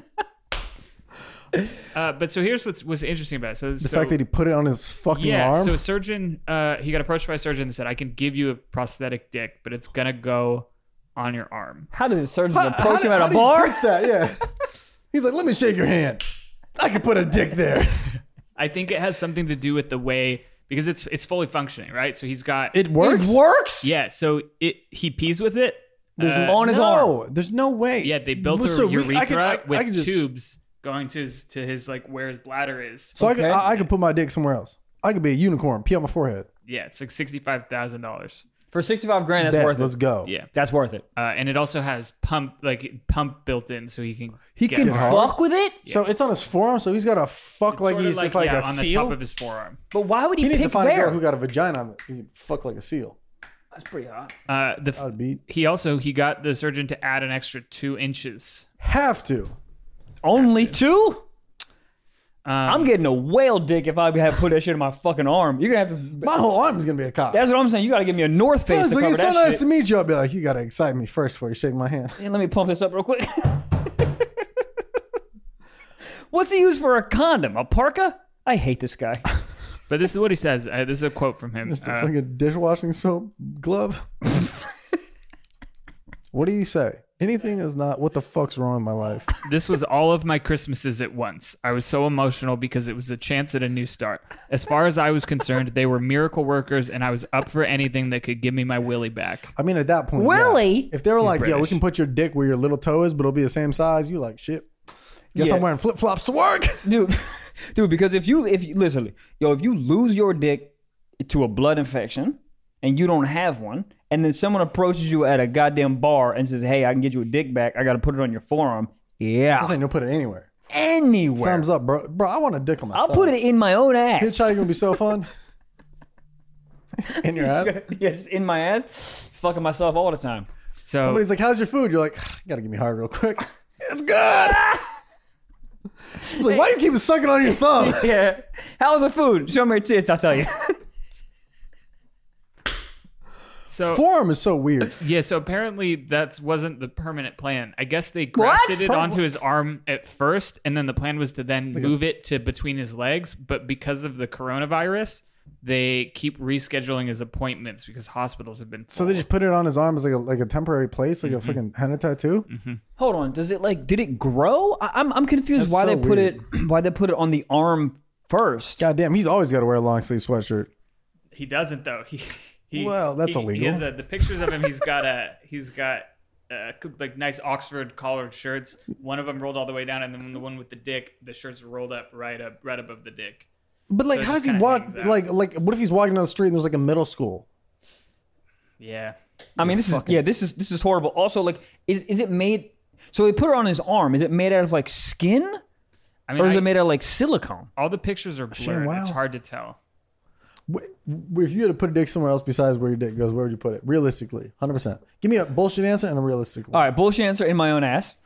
Uh, but so here's what's what's interesting about it. So The so, fact that he put it on his fucking yeah, arm. so a surgeon, uh, he got approached by a surgeon that said, "I can give you a prosthetic dick, but it's gonna go on your arm." How did the surgeon How- approach how him did- at how a do you bar? pitch that? Yeah. He's like, let me shake your hand. I can put a dick there. I think it has something to do with the way because it's it's fully functioning, right? So he's got It works? It works. yeah. So it he pees with it. There's Uh, on his no, arm. there's no way. Yeah, they built a So we- urethra I could- I- I with could just- tubes going to his to his like where his bladder is. So I, could, Okay. I, I could put my dick somewhere else. I could be a unicorn, pee on my forehead. Yeah, it's like sixty five thousand dollars. For sixty-five grand, that's Bet, worth let's it. go. Yeah, That's worth it. uh, and it also has pump like pump built in, so he can He get can hard. hard. Fuck with it. So it's on his forearm, so he's got to fuck like Sort of he's just like yeah, a on the seal. top of his forearm. But why would he, He needs pick to find there? a girl who got a vagina on it. He can fuck like a seal. That's pretty hot. Uh, the That would be. he also he got the surgeon to add an extra two inches. Have to. Only two? Um, I'm getting a whale dick if I have put that shit in my fucking arm. You're gonna have to. My whole arm is going to be a cock. That's what I'm saying. You gotta give me a North Face Sounds to like cover it's so that nice shit. to meet you. I'll be like, you got to excite me first before you shake my hand. Hey, let me pump this up real quick. What's he use for a condom? A parka? I hate this guy. but this is what he says. Uh, this is a quote from him. Just a Uh, fucking dishwashing soap glove. What do you say? Anything is not. What the fuck's wrong with my life? This was all of my Christmases at once. I was so emotional because it was a chance at a new start. As far as I was concerned, they were miracle workers, and I was up for anything that could give me my willy back. I mean, at that point, Willie? yeah. If they were like, "Yo, we British. can put your dick where your little toe is, but it'll be the same size," you like shit. Guess Yeah. I'm wearing flip flops to work. Dude, dude, because if you if you listen, yo, if you lose your dick to a blood infection and you don't have one, and then someone approaches you at a goddamn bar and says, "Hey, I can get you a dick back. I got to put it on your forearm." I'm Yeah, saying you'll put it anywhere. anywhere. Thumbs up, bro. Bro, I want a dick on my. I'll thumb. put it in my own ass. Hitchhiking gonna be so fun. In your ass. Yes, in my ass, fucking myself all the time. So Somebody's like, "How's your food?" You're like, "You gotta give me hard real quick." It's good. It's like, why you keep sucking on your thumb? Yeah, how's the food? Show me your tits. I'll tell you. so Forearm is so weird. yeah, so apparently that wasn't the permanent plan. I guess they grafted it Perm- onto his arm at first, and then the plan was to then move it to between his legs. But because of the coronavirus, they keep rescheduling his appointments because hospitals have been So they just put it on his arm as like a like a temporary place, like a fucking henna tattoo. Hold on. Does it like? Did it grow? I, I'm I'm confused That's why so they put weird. it why they put it on the arm first. God damn, he's always got to wear a long sleeve sweatshirt. He doesn't though. He, he Well, that's he, illegal. He has a, the pictures of him. He's got a he's got uh, like nice Oxford collared shirts. One of them rolled all the way down, and then the one with the dick, the shirts rolled up right up right above the dick. But like, So it how just does he kinda walk? hangs out. Like, like, what if he's walking down the street and there's like a middle school? Yeah, I mean, this is yeah, this is this is horrible. Also, like, is is it made? So they put it on his arm. Is it made out of like skin, I mean, or is I- it made out of like silicone? all the pictures are Shane, blurred. wow. It's hard to tell. Wh- If you had to put a dick somewhere else besides where your dick goes, where would you put it? Realistically, one hundred percent. Give me a bullshit answer and a realistic one. All right, bullshit answer in my own ass.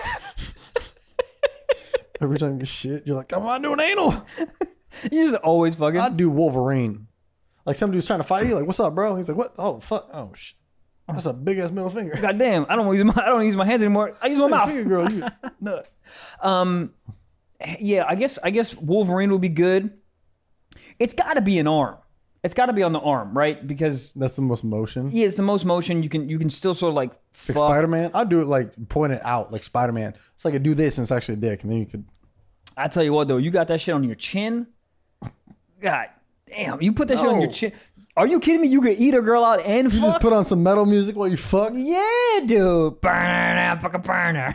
Every time you shit, you're like, come on, doing anal. You just always fucking. I'd do Wolverine. Like some dude's trying to fight you, like, what's up, bro? He's like, what? Oh, fuck. Oh, shit. That's a big ass middle finger. God damn, I don't use my I don't use my hands anymore. I use my Hey, mouth. finger girl, you nut. Um, yeah, I guess I guess Wolverine would be good. It's got to be an arm. It's got to be on the arm, right? Because That's the most motion. yeah, it's the most motion. You can you can still sort of like Like fuck. Spider Man, I'd do it like point it out, like Spider Man. It's like I do this and it's actually a dick, and then you could. I tell you what though, you got that shit on your chin. God damn, you put that shit on your No. chin. Are you kidding me? You could eat a girl out and You fuck. just put on some metal music while you fuck. Yeah, dude. Burner now, fuck a burner.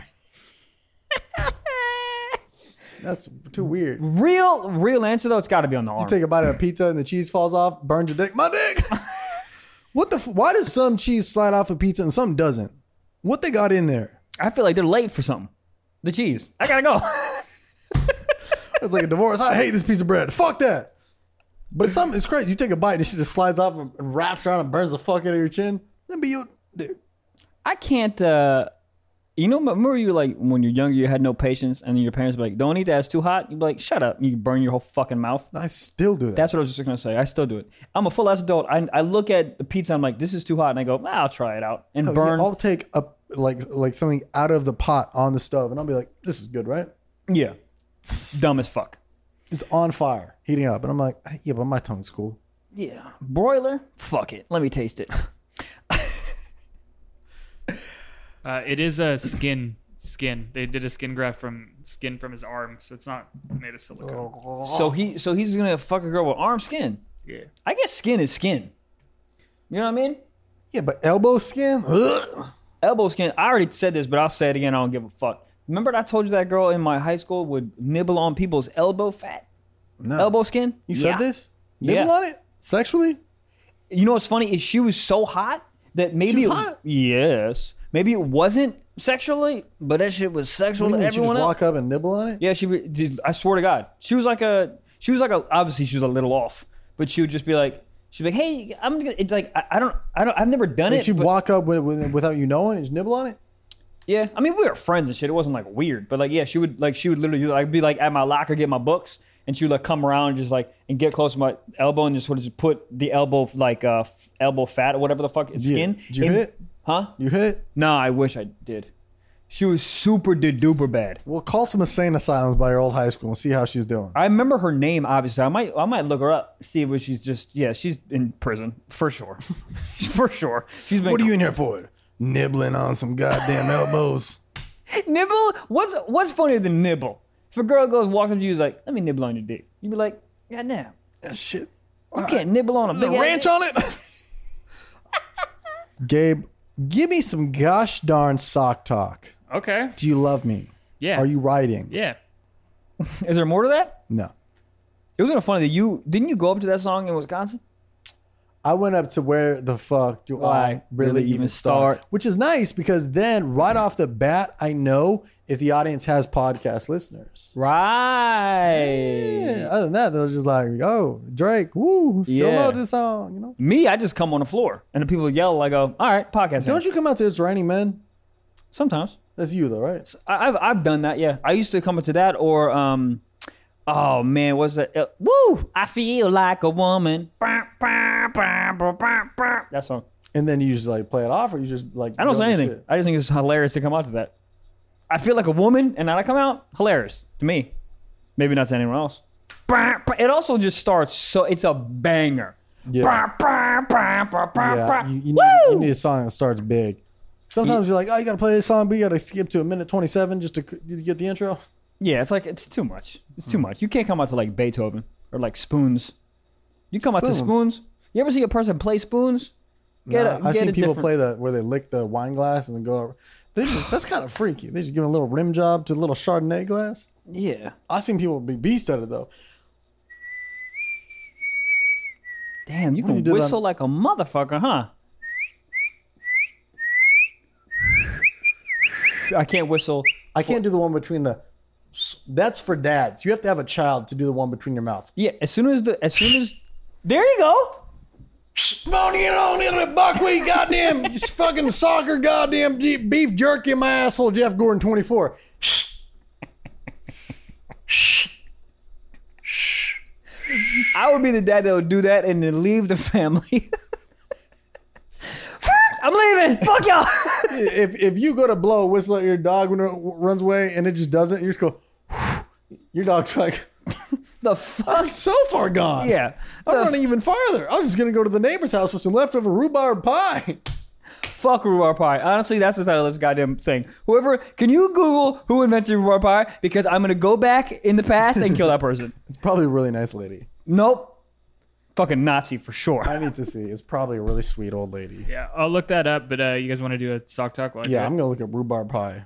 That's too weird. Real, real answer though, it's got to be on the arm. You take a bite of a pizza and the cheese falls off, burns your dick. My dick. What the? F- Why does some cheese slide off a pizza and some doesn't? What they got in there? I feel like they're late for something. The cheese. I gotta go. It's like a divorce. I hate this piece of bread. Fuck that. But it's something. It's crazy. You take a bite and it just slides off and, and wraps around and burns the fuck out of your chin. Then be your dick. I can't. uh You know, remember you like when you're younger, you had no patience, and then your parents be like, "Don't eat that; it's too hot." You'd be like, "Shut up!" You burn your whole fucking mouth. I still do that. That's what I was just gonna say. I still do it. I'm a full ass adult. I, I look at the pizza. I'm like, "This is too hot," and I go, ah, "I'll try it out," and Oh, yeah, burn. I'll take a like like something out of the pot on the stove, and I'll be like, "This is good, right?" Yeah, dumb as fuck. It's on fire, heating up, and I'm like, "Yeah, but my tongue's cool." Yeah, broiler. Fuck it. Let me taste it. Uh, it is a skin skin. They did a skin graft from skin from his arm, so it's not made of silicone. So he so he's gonna fuck a girl with arm skin. Yeah. I guess skin is skin. You know what I mean? Yeah, but elbow skin. Ugh. Elbow skin. I already said this, but I'll say it again. I don't give a fuck. Remember I told you that girl in my high school would nibble on people's elbow fat? No. Elbow skin? You Yeah. said this? Nibble Yeah. on it sexually? You know what's funny is she was so hot that maybe She was it, hot? yes, maybe it wasn't sexually, but that shit was sexual What do to you mean, she just everyone else. walk up and nibble on it? Yeah, she would. Dude, I swear to God, she was like a. She was like a. Obviously, she was a little off, but she would just be like, she'd be like, "Hey, I'm gonna." It's like I, I don't, I don't, I've never done Like it. she but- walk up with, with, without you knowing and just nibble on it? Yeah, I mean, we were friends and shit. It wasn't like weird, but like, yeah, she would like, she would literally like be like at my locker, get my books, and she would like come around and just like and get close to my elbow and just sort of just put the elbow like uh f- elbow fat or whatever the fuck it's Yeah. skin. Did you in- hit? Huh? You hit? No, I wish I did. She was super de duper bad. Well, call some insane asylums by your old high school and see how she's doing. I remember her name. Obviously, I might I might look her up, see if she's just yeah, she's in prison for sure, for sure. She's been What are you in here for? Nibbling on some goddamn elbows. nibble. What's what's funnier than nibble? If a girl goes walks up to you, is like, let me nibble on your dick. You'd be like, God damn, That shit. you can't nibble on a The big ass ranch dick. on it? Gabe, give me some gosh darn sock talk. Okay. Do you love me? Yeah. Are you writing? Yeah. Is there more to that? No. It was kind of funny that you didn't you go up to that song in Wisconsin? I went up to where the fuck do Why I really, really even even start? start? Which is nice because then right off the bat, I know if the audience has podcast listeners. Right. Yeah, other than that, they're just like, oh, Drake, woo, still Yeah. love this song, you know? Me, I just come on the floor and the people yell. I go, all right, podcast. Don't hands." you come out to It's Raining Men? Sometimes. That's you though, right? I- I've I've done that. Yeah, I used to come into that or um, oh man, what's that? Uh, woo! I feel like a woman. That song. And then you just like play it off, or you just like I don't go say to anything. shit? I just think it's hilarious to come out to that. I feel like a woman, and then I come out hilarious to me. Maybe not to anyone else. It also just starts so it's a banger. Yeah, yeah. You, you, need, you need a song that starts big. Sometimes you're like, oh, you gotta play this song, but you gotta skip to a minute twenty-seven just to c- get the intro. Yeah, it's like it's too much. It's too much. You can't come out to like Beethoven or like Spoons. You come out to Spoons? Spoons. You ever see a person play Spoons? Get Nah, a- I've get seen a people different- play that where they lick the wine glass and then go. Over. They just, that's kind of freaky. They just give a little rim job to a little Chardonnay glass. Yeah. I've seen people be beast at it though. Damn, you What do can you do whistle that- like a motherfucker, huh? I can't whistle. I can't do the one between the. That's for dads. You have to have a child to do the one between your mouth. Yeah, as soon as the as soon as there you go. On in on in the buckwheat, goddamn, you fucking soccer, goddamn beef jerky in my asshole, Jeff Gordon, twenty-four. I would be the dad that would do that and then leave the family. I'm leaving. Fuck y'all. If if you go to blow a whistle at your dog when it runs away and it just doesn't, you just go. Your dog's like, The fuck? I'm so far gone. Yeah. I'm The running even farther. I was just gonna go to the neighbor's house for some leftover rhubarb pie. Fuck rhubarb pie. Honestly, that's the title of this goddamn thing. Whoever, can you Google who invented rhubarb pie? Because I'm gonna go back in the past and kill that person. It's probably a really nice lady. Nope. Fucking Nazi for sure. I need to see. It's probably a really sweet old lady. Yeah, I'll look that up. But uh, you guys want to do a stock talk? While I do Yeah, it? I'm gonna look at rhubarb pie.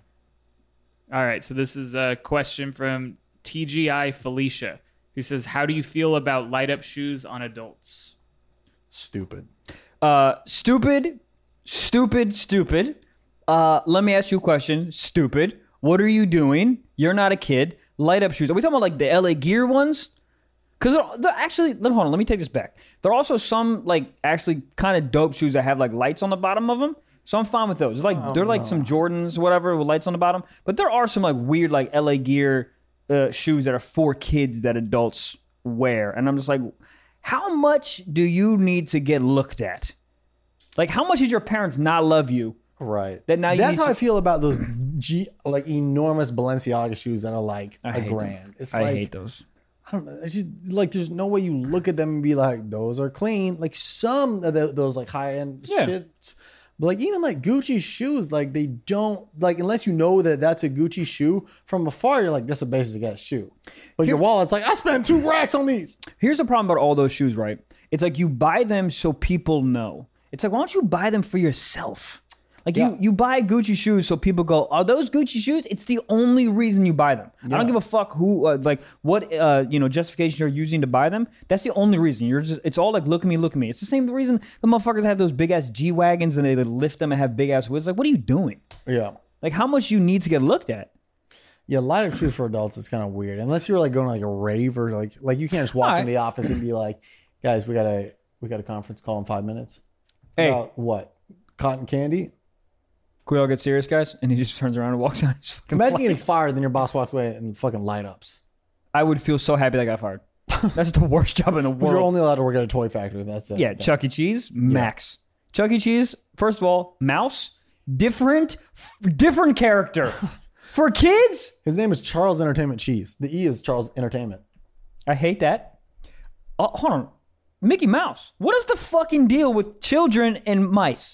All right. So this is a question from T G I Felicia, who says, "How do you feel about light up shoes on adults?" Stupid. Uh, stupid, stupid, stupid. Uh, let me ask you a question. Stupid. What are you doing? You're not a kid. Light up shoes. Are we talking about like the L A Gear ones? Because they're actually, let, hold on, let me take this back. There are also some like actually kind of dope shoes that have like lights on the bottom of them. So I'm fine with those. They're like they're like some Jordans, whatever, with lights on the bottom. But there are some like weird like L A Gear uh, shoes that are for kids that adults wear, and I'm just like, how much do you need to get looked at? Like, how much did your parents not love you? Right. That now you That's need how to- I feel about those G, like enormous Balenciaga shoes that are like I a hate them. grand. It's I like, hate those. I don't know. It's just like there's no way you look at them and be like, those are clean. Like some of the, those like high end Yeah. shits, but like even like Gucci shoes, like they don't like unless you know that that's a Gucci shoe from afar. You're like, that's a basic ass shoe. But your wallet's like, I spent two racks on these. Here's the problem about all those shoes, right? It's like you buy them so people know. It's like, why don't you buy them for yourself? Like Yeah. you, you buy Gucci shoes so people go, are those Gucci shoes? It's the only reason you buy them. I don't give a fuck who, uh, like what, uh, you know, justification you're using to buy them. That's the only reason. You're just, it's all like, look at me, look at me. It's the same reason the motherfuckers have those big ass G Wagons and they lift them and have big ass wheels. Like, what are you doing? Yeah. Like, how much you need to get looked at? Yeah, light up shoes for adults is kind of weird. Unless you're like going to like a rave or like like you can't just walk All in the office and be like, guys, we got a we got a conference call in five minutes. Hey. About what? Cotton candy? Can we all get serious, guys? And he just turns around and walks out. Just fucking Imagine flies. getting fired, then your boss walks away and fucking light ups. I would feel so happy that I got fired. That's the worst job in the world. You're only allowed to work at a toy factory. That's it. Yeah, Chuck E. Cheese, max. Chuck E. Cheese, first of all, mouse, different, f- different character. For kids, His name is Charles Entertainment Cheese. The E is Charles Entertainment. I hate that. Oh, hold on. Mickey Mouse. What is the fucking deal with children and mice?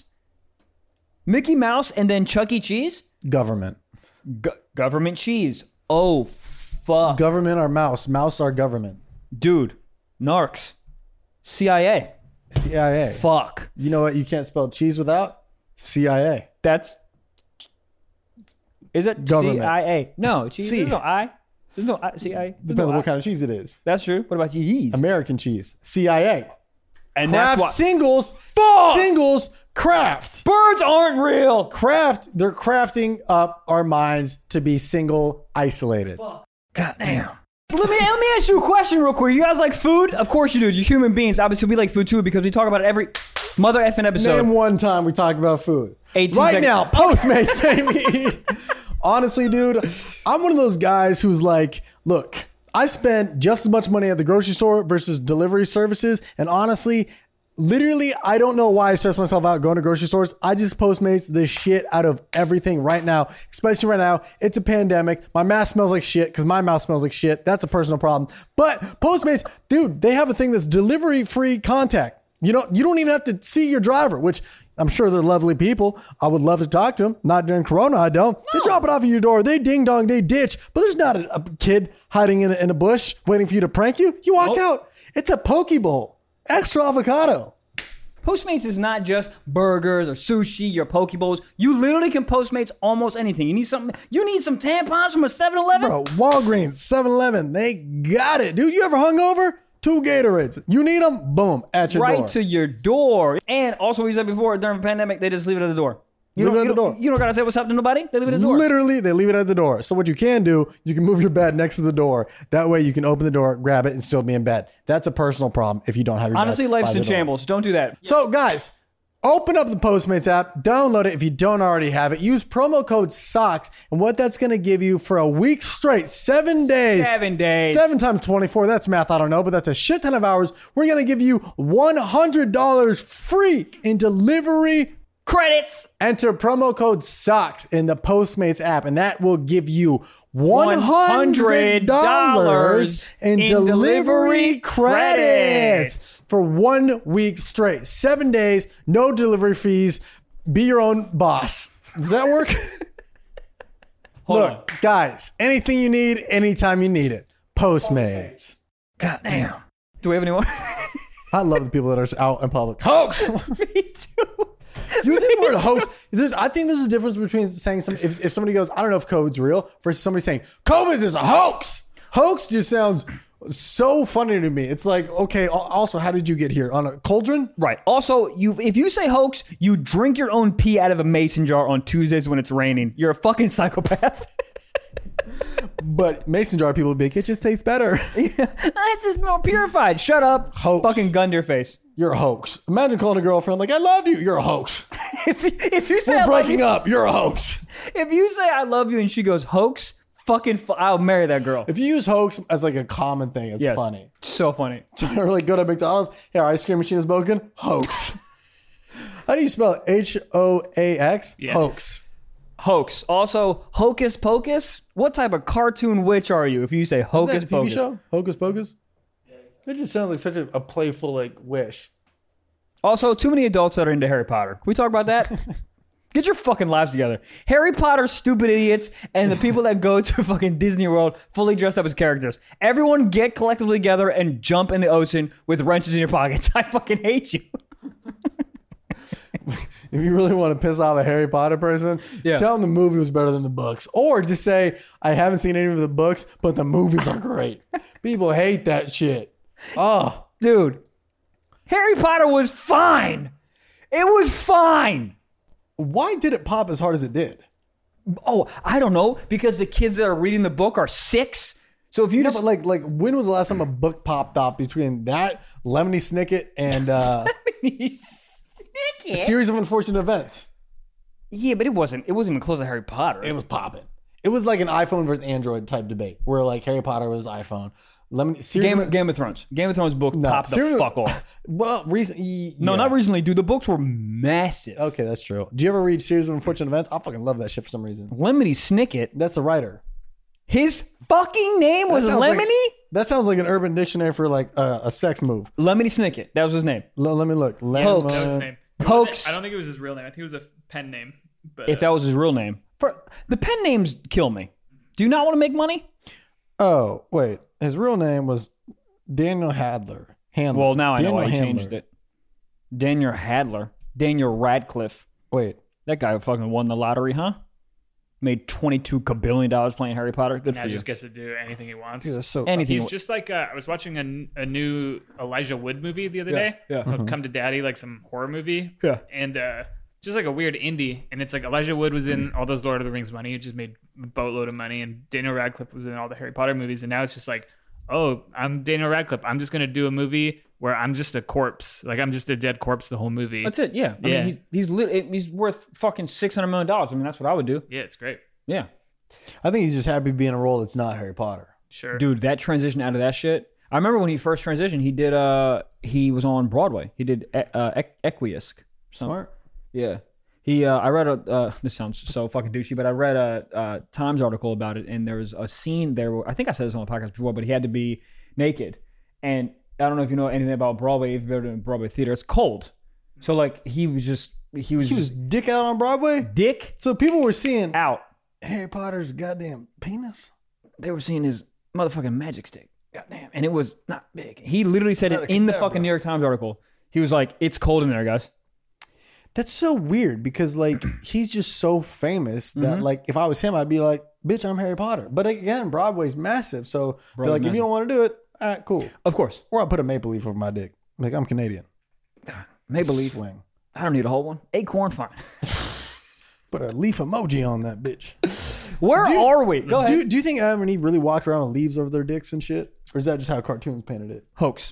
Mickey Mouse and then Chuck E. Cheese? Government. Go- government cheese. Oh, fuck. Government or mouse. Mouse are government. Dude, narcs. C I A. C I A. Fuck. You know what you can't spell cheese without? C I A. That's. Is it Government. C I A? No, cheese. C. There's no I. There's no I, C I A. There's Depends no on I. what kind of cheese it is. That's true. What about cheese? American cheese. C I A. And Kraft that's why. singles. Fuck! Singles. Kraft. Birds aren't real. Craft. They're crafting up our minds to be single, isolated. God damn. Let me let me ask you a question real quick. You guys like food? Of course you do. You're human beings. Obviously, we like food too because we talk about it every mother effing episode. Name one time we talk about food. eighteen Right seconds. now, Postmates, baby. Honestly, dude, I'm one of those guys who's like, look, I spent just as much money at the grocery store versus delivery services. And honestly, literally, I don't know why I stress myself out going to grocery stores. I just Postmates the shit out of everything right now, especially right now. It's a pandemic. My mask smells like shit because my mouth smells like shit. That's a personal problem. But Postmates, dude, they have a thing that's delivery free contact. You know, you don't even have to see your driver, which I'm sure they're lovely people. I would love to talk to them. Not during Corona, I don't. They drop it off at your door. They ding dong, they ditch. But there's not a, a kid hiding in a, in a bush waiting for you to prank you. You walk Nope. out. It's a poke bowl. Extra avocado. Postmates is not just burgers or sushi or poke bowls. You literally can Postmates almost anything. You need something. You need some tampons from a seven eleven? Bro, Walgreens, seven eleven, they got it. Dude, you ever hungover? Two Gatorades. You need them? Boom, at your Right door. to your door. And also, what you said before, during the pandemic, they just leave it at the door. You leave don't, it at you the door. don't- You don't gotta say what's up to nobody. They leave it at the door. Literally, they leave it at the door. So what you can do, you can move your bed next to the door. That way you can open the door, grab it, and still be in bed. That's a personal problem if you don't have your Honestly, bed life's by the in door. shambles. Don't do that. So guys, open up the Postmates app, download it if you don't already have it. Use promo code SOCKS, and what that's going to give you for a week straight, seven days. Seven days. Seven times twenty-four. That's math, I don't know, but that's a shit ton of hours. We're going to give you one hundred dollars free in delivery. Credits. Enter promo code SOCKS in the Postmates app, and that will give you one hundred dollars in, in delivery, delivery credits, credits. for one week straight. Seven days, no delivery fees. Be your own boss. Does that work? Hold Look, on. guys, anything you need, anytime you need it. Postmates. God damn. Do we have any more? I love the people that are out in public. Hoax! Me too. You think the word hoax? There's, I think there's a difference between saying some. If, if somebody goes, I don't know if COVID's real, versus somebody saying COVID is a hoax. Hoax just sounds so funny to me. It's like, okay. al- Also, how did you get here on a cauldron? Right. Also, you if you say hoax, you drink your own pee out of a mason jar on Tuesdays when it's raining. You're a fucking psychopath. But mason jar people be like, it just tastes better. It's just more purified. Shut up. Hoax. Fucking gun to your face. You're a hoax. Imagine calling a girlfriend like, I love you. You're a hoax. If, if you say We're I love breaking you, up. You're a hoax. if you say I love you and she goes hoax, fucking, fu- I'll marry that girl. If you use hoax as like a common thing, it's Yes. funny. So funny. Or like go to McDonald's. Hey, our ice cream machine is broken. Hoax. How do you spell it? H O A X? Yeah. Hoax. Hoax. Also, hocus pocus. What type of cartoon witch are you? If you say Isn't that hocus a T V pocus, show? Hocus Pocus? That just sounds like such a, a playful like wish. Also, too many adults that are into Harry Potter. Can we talk about that? Get your fucking lives together. Harry Potter, stupid idiots, and the people that go to fucking Disney World fully dressed up as characters. Everyone get collectively together and jump in the ocean with wrenches in your pockets. I fucking hate you. If you really want to piss off a Harry Potter person, Yeah. tell them the movie was better than the books. Or just say, I haven't seen any of the books, but the movies are great. People hate that shit. Oh, Dude, Harry Potter was fine. It was fine. why did it pop as hard as it did? Oh, I don't know. Because the kids that are reading the book are six. So if you No, just but like, like when was the last time a book popped off between that, Lemony Snicket, and uh, a series of unfortunate events? Yeah, but it wasn't. It wasn't even close to Harry Potter. It was popping. It was like an iPhone versus Android type debate, where like Harry Potter was iPhone. Lemony series Game, of, Game of Thrones. Game of Thrones book no, popped the series- fuck off. Well, recently, No, yeah. not recently, dude. The books were massive. Okay, that's true. Do you ever read series of unfortunate events? I fucking love that shit for some reason. Lemony Snicket. That's the writer. His fucking name was That sounds Lemony? like- that sounds like an Urban Dictionary for like uh, a sex move. Lemony Snicket. That was his name. L- let me look. Hoax. That was his Lemon- name. It Hoax. wasn't- I don't think it was his real name. I think it was a pen name. But If that was his real name. For, the pen names kill me. Do you not want to make money? Oh, wait. His real name was Daniel Hadler. Handler. Well, now I know Daniel why he Handler. changed it. Daniel Hadler. Daniel Radcliffe. Wait. That guy fucking won the lottery, huh? Made twenty-two kabillion dollars playing Harry Potter. Good now for you. just gets to do anything he wants. Dude, that's so Anything. He's just like uh, I was watching a, a new Elijah Wood movie the other Yeah, day. yeah. called Come to Daddy, like some horror movie. Yeah. And uh, just like a weird indie, and it's like Elijah Wood was in all those Lord of the Rings money. He just made a boatload of money, and Daniel Radcliffe was in all the Harry Potter movies, and now it's just like, oh, I'm Daniel Radcliffe. I'm just gonna do a movie where I'm just a corpse, like I'm just a dead corpse the whole movie. That's it. Yeah. I Yeah. mean, he's he's, lit, he's worth fucking six hundred million dollars. I mean, that's what I would do. Yeah, it's great. Yeah. I think he's just happy to be in a role that's not Harry Potter. Sure. Dude, that transition out of that shit. I remember when he first transitioned, he did uh he was on Broadway. He did uh Equ- Equiesce. Some- Smart. Yeah. He uh I read a uh this sounds so fucking douchey, but I read a uh Times article about it, and there was a scene there where I think I said this on the podcast before, but he had to be naked. And I don't know if you know anything about Broadway, if you've ever been to Broadway theater, it's cold. So like he was just he was He was just dick out on Broadway. dick So people were seeing out. Harry Potter's goddamn penis. They were seeing his motherfucking magic stick. Goddamn. And it was not big. He literally said Gotta it keep in the that, fucking bro. New York Times article. He was like, it's cold in there, guys. That's so weird because like he's just so famous that Mm-hmm. like if I was him, I'd be like, bitch, I'm Harry Potter. But again, Broadway's massive. So they're Broadway's like, if you massive. don't want to do it, all right, cool. Of course. Or I'll put a maple leaf over my dick. Like I'm Canadian. Maple Leaf. Swing. I don't need a whole one. Acorn, fine. Put a leaf emoji on that bitch. Where Do you- are we? Go ahead. Do, do you think Adam and Eve really walked around with leaves over their dicks and shit? Or is that just how cartoons painted it? Hoax.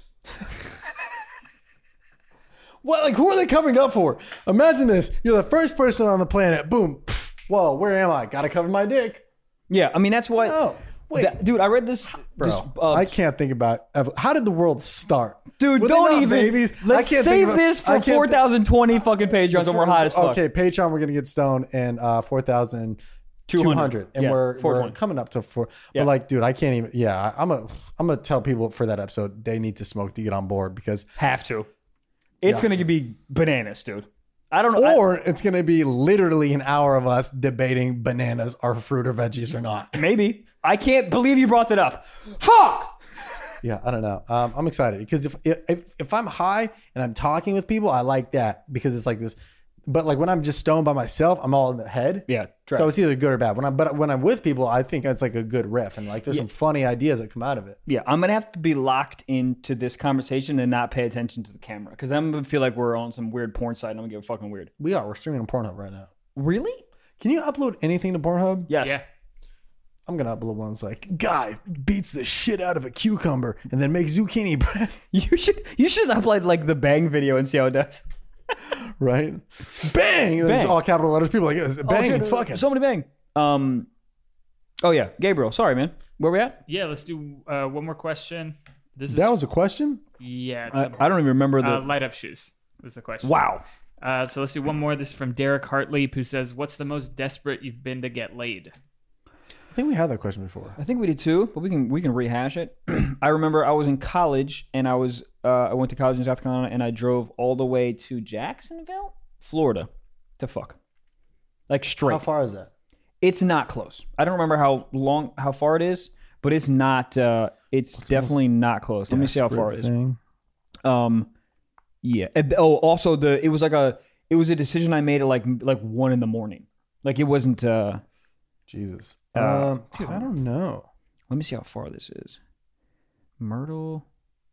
What, like, who are they covering up for? Imagine this. You're the first person on the planet. Boom. Pff, whoa, where am I? Gotta cover my dick. Yeah, I mean that's what. Oh, wait. that- dude, I read this. Bro, this, uh, I can't think about ev- how did the world start? dude, Were they don't not even. babies? I Let's can't think save about- this I for can't thi- four thousand twenty fucking Patreons, and we're hot as fuck. Okay, Patreon, we're gonna get stoned, and uh, four thousand two hundred, and Yeah, we're, we're four twenty. coming up to four. Yeah. But like, dude, I can't even. Yeah, I- I'm a. I'm gonna tell people for that episode they need to smoke to get on board because, Have to. It's Yeah. gonna be bananas, dude. I don't know. I- or it's gonna be literally an hour of us debating bananas are fruit or veggies or not. maybe. I can't believe you brought that up. Fuck. Yeah, I don't know. Um, I'm excited because if, if if I'm high and I'm talking with people, I like that because it's like this. But like when I'm just stoned by myself, I'm all in the head. Yeah. Trash. So it's either good or bad. When I'm but when I'm with people, I think it's like a good riff and like there's some funny ideas that come out of it. Yeah, I'm gonna have to be locked into this conversation and not pay attention to the camera because I'm gonna feel like we're on some weird porn site and I'm gonna get fucking weird. We are. We're streaming on Pornhub right now. Really? Can you upload anything to Pornhub? Yes. Yeah. I'm gonna upload one that's like guy beats the shit out of a cucumber and then makes zucchini bread. You should. You should upload like the bang video and see how it does. Right? Bang! And then it's Bang. all capital letters. People are like it's bang. Oh, shit, it's fucking. So many bang. Um. Oh yeah, Gabriel. Sorry, man. Where we at? Yeah, let's do uh, one more question. This is That was a question. yeah. It's I, I don't even remember the. uh, light up shoes was the question. wow. Uh, so let's do one more. This is from Derek Hartley, who says, "What's the most desperate you've been to get laid?" I think we had that question before. I think we did too, but we can we can rehash it. I remember I was in college and I was uh, I went to college in South Carolina and I drove all the way to Jacksonville, Florida, to fuck, like straight. How far is that? It's not close. I don't remember how long, how far it is, but it's not. Uh, it's definitely not close. Let me see how far it is. Thing. Um, yeah. And- Oh, also the it was like a it was a decision I made at like like one in the morning. Like it wasn't. Uh, Jesus. Uh, um, dude, I don't know. let me see how far this is. Myrtle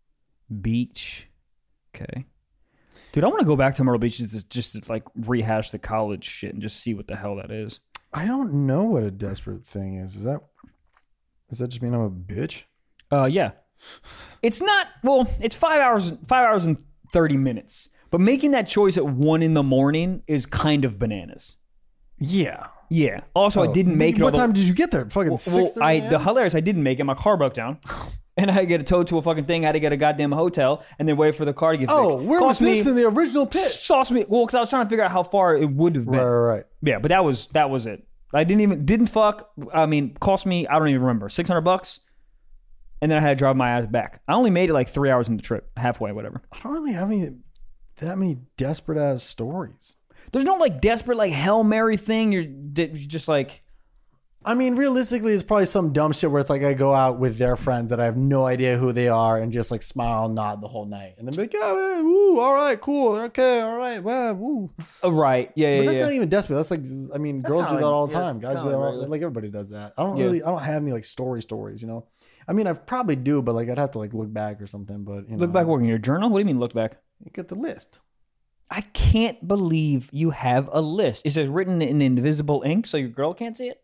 Beach. Okay. Dude, I want to go back to Myrtle Beach just to, just to like rehash the college shit and just see what the hell that is. I don't know what a desperate thing is. Is that? Does that just mean I'm a bitch? Uh, yeah. It's not. Well, it's five hours. Five hours and thirty minutes. But making that choice at one in the morning is kind of bananas. Yeah. Yeah. Also, I didn't make it. all What the- time did you get there? Fucking Well, six. I the hilarious. I didn't make it. My car broke down, and I had to get towed to a fucking thing. I had to get a goddamn hotel, and then wait for the car to get fixed. Oh, where was Cost me- this in the original pit? Sauce me. Well, because I was trying to figure out how far it would have been. Right, right, right. Yeah, but that was that was it. I didn't even didn't fuck. I mean, cost me. I don't even remember six hundred bucks, and then I had to drive my ass back. I only made it like three hours into the trip, halfway, whatever. I don't really have any that many desperate ass stories. There's no like desperate like Hail Mary thing. You're, you're just like. I mean, realistically, it's probably some dumb shit where it's like I go out with their friends that I have no idea who they are and just like smile and nod the whole night. And then be like, yeah, man, woo, all right, cool, okay, all right, well, woo. Oh, right. Yeah, But yeah, that's yeah. not even desperate. That's like, I mean, girls do kinda that like- all the yeah, time. it's Guys do kinda that like all, regular. like everybody does that. I don't Yeah. really, I don't have any like story stories, you know? I mean, I probably do, but like I'd have to like look back or something, but you know. Look back, working your journal. What do you mean look back? You get the list. I can't believe you have a list. Is it written in invisible ink so your girl can't see it?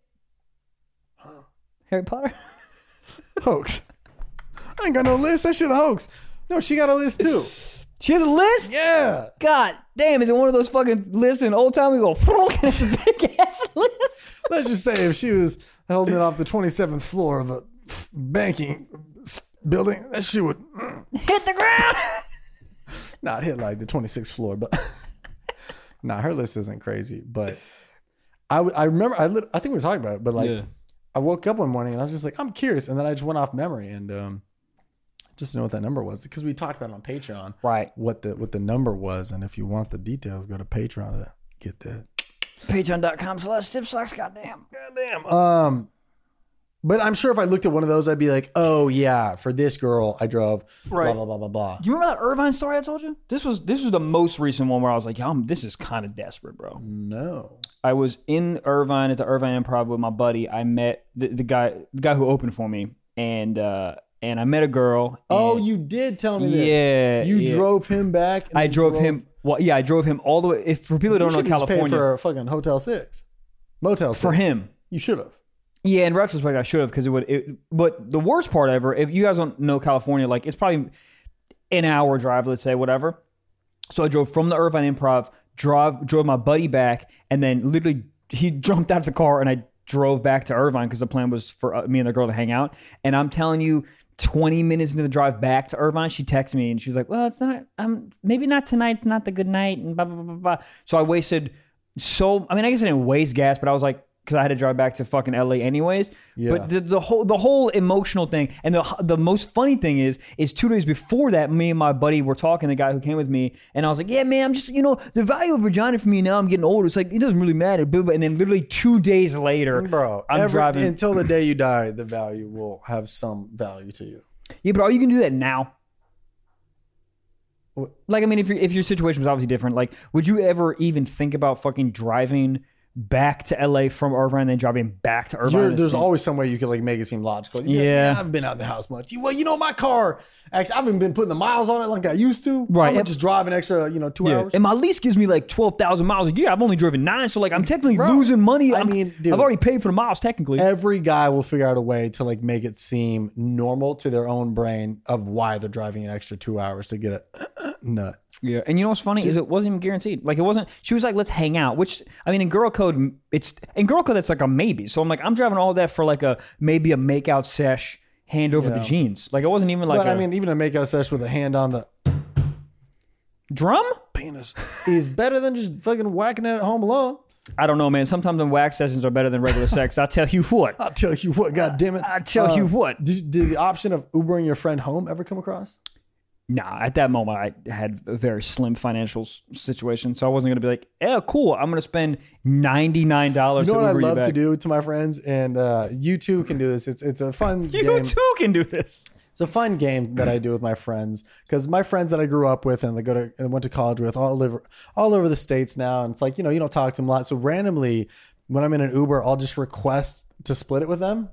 Harry Potter? Hoax. I ain't got no list. That shit a hoax. No, she got a list too. She has a list? Yeah. God damn, is it one of those fucking lists in old time we go, and it's a big ass list? Let's just say if she was holding it off the twenty-seventh floor of a banking building, that shit would Hit the ground! not hit like the twenty-sixth floor, but nah, her list isn't crazy. But I, w- I remember, I, lit- I think we were talking about it, but like Yeah. I woke up one morning and I was just like, I'm curious. And then I just went off memory and um, just to know what that number was because we talked about it on Patreon. Right. What the what the number was. And if you want the details, go to Patreon to get that. Patreon.com slash tipsocks, goddamn. Goddamn. Um, but I'm sure if I looked at one of those, I'd be like, oh yeah, for this girl, I drove Right. blah blah blah blah blah. Do you remember that Irvine story I told you? This was this was the most recent one where I was like, I'm, this is kind of desperate, bro. No. I was in Irvine at the Irvine Improv with my buddy. I met the, the guy the guy who opened for me, and uh, and I met a girl. Oh, and- you did tell me this. Yeah, You yeah. drove him back. and I you drove him. Well, yeah, I drove him all the way. If for people who You don't know should just pay California, for a fucking Hotel Six. Motel for six. him. You should have. Yeah, in retrospect, I should have because it would. It, but the worst part ever, if you guys don't know California, like it's probably an hour drive, let's say, whatever. So I drove from the Irvine Improv, drove drove my buddy back, and then literally he jumped out of the car, and I drove back to Irvine because the plan was for uh, me and the girl to hang out. And I'm telling you, twenty minutes into the drive back to Irvine, she texted me and she was like, "Well, it's not. Um, maybe not tonight. It's not the good night." And blah blah blah blah. blah. So I wasted so. I mean, I guess I didn't waste gas, but I was like. Because I had to drive back to fucking L A anyways. Yeah. But the, the whole the whole emotional thing, and the the most funny thing is, is two days before that, me and my buddy were talking, the guy who came with me, and I was like, yeah, man, I'm just, you know, the value of vagina for me now, I'm getting older. It's like, it doesn't really matter. And then literally two days later, Bro, I'm every, driving. until the day you die, the value will have some value to you. Yeah, but are you going to do that now? What? Like, I mean, if, your if your situation was obviously different, like, would you ever even think about fucking driving back to L A from Irvine and then driving back to Irvine? You're, to there's see- always some way you could like make it seem logical. You'd be like, Yeah. "Man, I haven't been out of the house much. Well, you know, my car, actually, I haven't been putting the miles on it like I used to. Right. I'm gonna just drive an extra, you know, two Yeah. hours. And my lease gives me like twelve thousand miles a year. I've only driven nine. So, like, I'm technically Bro, losing money. I I'm- mean, dude. I've already paid for the miles, technically. Every guy will figure out a way to like make it seem normal to their own brain of why they're driving an extra two hours to get a nut. Yeah, and you know what's funny is it wasn't even guaranteed. Like it wasn't. She was like, "Let's hang out." Which I mean, in girl code, it's in girl code that's like a maybe. So I'm like, I'm driving all of that for like a maybe a makeout sesh, hand over the Yeah. jeans. Like it wasn't even like But a I mean, even a makeout session with a hand on the drum. penis is better than just fucking whacking it at home alone. I don't know, man. Sometimes the wax sessions are better than regular sex. I tell you what. I'll tell you what, God damn it! I tell you what. Did, did the option of Ubering your friend home ever come across? Nah, at that moment, I had a very slim financial s- situation, so I wasn't gonna be like, "Yeah, cool. I'm gonna spend ninety nine dollars." You know to what I Uber you love back. to do to my friends, and uh, you too can do this. It's it's a fun You game. too can do this. It's a fun game that I do with my friends because my friends that I grew up with and they go to and went to college with all over all over the states now, and it's like you know you don't talk to them a lot. So randomly, when I'm in an Uber, I'll just request to split it with them.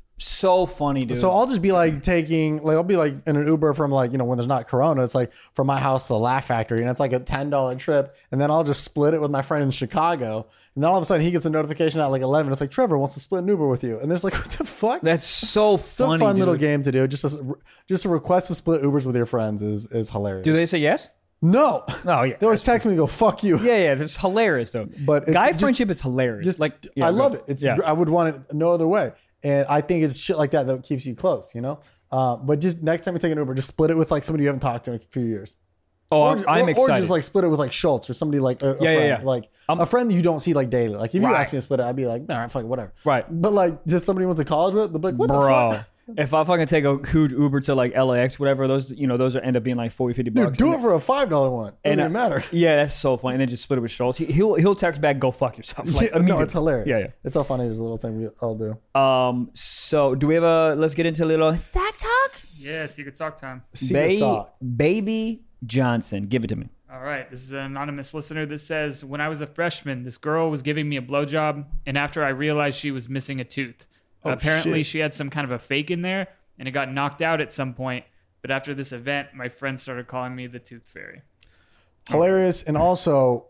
So funny, dude. So I'll just be like taking, like I'll be like in an Uber from like, you know, when there's not Corona, it's like from my house to the Laugh Factory and it's like a ten dollar trip. And then I'll just split it with my friend in Chicago. And then all of a sudden he gets a notification at like eleven. It's like, Trevor wants to split an Uber with you. And there's like, what the fuck? That's so It's a funny, fun dude. little game to do. Just a, just a request to split Ubers with your friends is, is hilarious. Do they say yes? No. Oh yeah. They always text me and go, fuck you. Yeah, yeah, it's hilarious though. But it's guy just- friendship is hilarious. Just like, yeah, I go love ahead. it. It's yeah. I would want it no other way. And I think it's shit like that that keeps you close, you know? Uh, but just next time you take an Uber, just split it with like somebody you haven't talked to in a few years. Oh, Or, I'm, I'm or, excited. or just like split it with like Schultz or somebody like a, a Yeah, friend. yeah, yeah. Like Um, a friend that you don't see like daily. Like if you Right. asked me to split it, I'd be like, all right, fuck it, whatever. Right. But like just somebody you went to college with, they'll be like, what the Bro, fuck? if I fucking take a huge Uber to like L A X, whatever, those, you know, those are end up being like forty, fifty bucks. Dude, do And it for a five dollar one. Doesn't and even I- matter. Yeah, that's so funny. And then just split it with Schultz. He, he'll he'll text back, "Go fuck yourself." Like, Yeah, no, immediately. it's hilarious. Yeah, yeah. It's so funny. There's a little thing we all do. Um. So, do we have a? Let's get into a little sack talk. Yes, you could talk time. Secret Ba- sock. Baby Johnson, give it to me. All right, this is an anonymous listener that says, when I was a freshman, this girl was giving me a blowjob, and after I realized she was missing a tooth. Oh, Apparently, shit. she had some kind of a fake in there, and it got knocked out at some point. But after this event, my friends started calling me the tooth fairy. Hilarious. And also,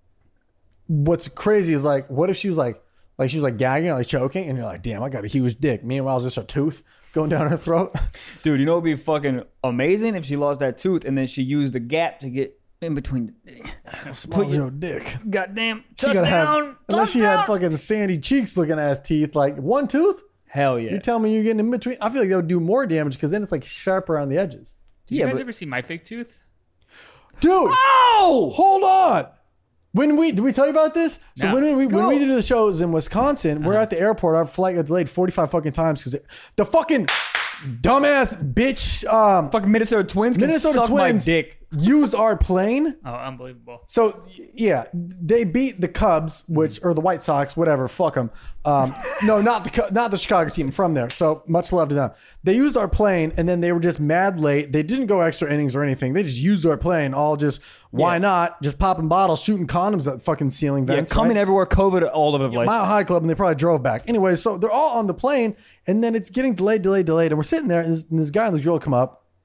what's crazy is like, what if she was like, like she was like gagging, like choking, and you're like, damn, I got a huge dick. Meanwhile, it's just her tooth going down her throat. Dude, you know what would be fucking amazing if she lost that tooth and then she used the gap to get in between. Small your- your dick. Goddamn She gotta have, touchdown! unless she had touchdown! fucking sandy cheeks looking ass teeth, like one tooth. Hell yeah. You tell me you're getting in between. I feel like that would do more damage because then it's like sharp around the edges. Did Yeah, you guys but- ever see my fake tooth? Dude, Oh! hold on. When we did we tell you about this? So No. when we when Go. we did the shows in Wisconsin, we're at the airport. Our flight got delayed forty-five fucking times because the fucking dumbass bitch um, Fucking Minnesota Twins can Minnesota suck Twins my dick. used our plane. Oh, unbelievable. So yeah, they beat the Cubs, which or the White Sox, whatever. Fuck them. Um, no, not the Cu- not the Chicago team from there. So much love to them. They used our plane, and then they were just mad late. They didn't go extra innings or anything. They just used our plane. All just why Yeah. not? Just popping bottles, shooting condoms at fucking ceiling Yeah, vents. coming right? everywhere, COVID all over the place. Mile High Club, and they probably drove back. Anyway, so they're all on the plane, and then it's getting delayed, delayed, delayed, and we're sitting there, and this, and this guy and this girl come up,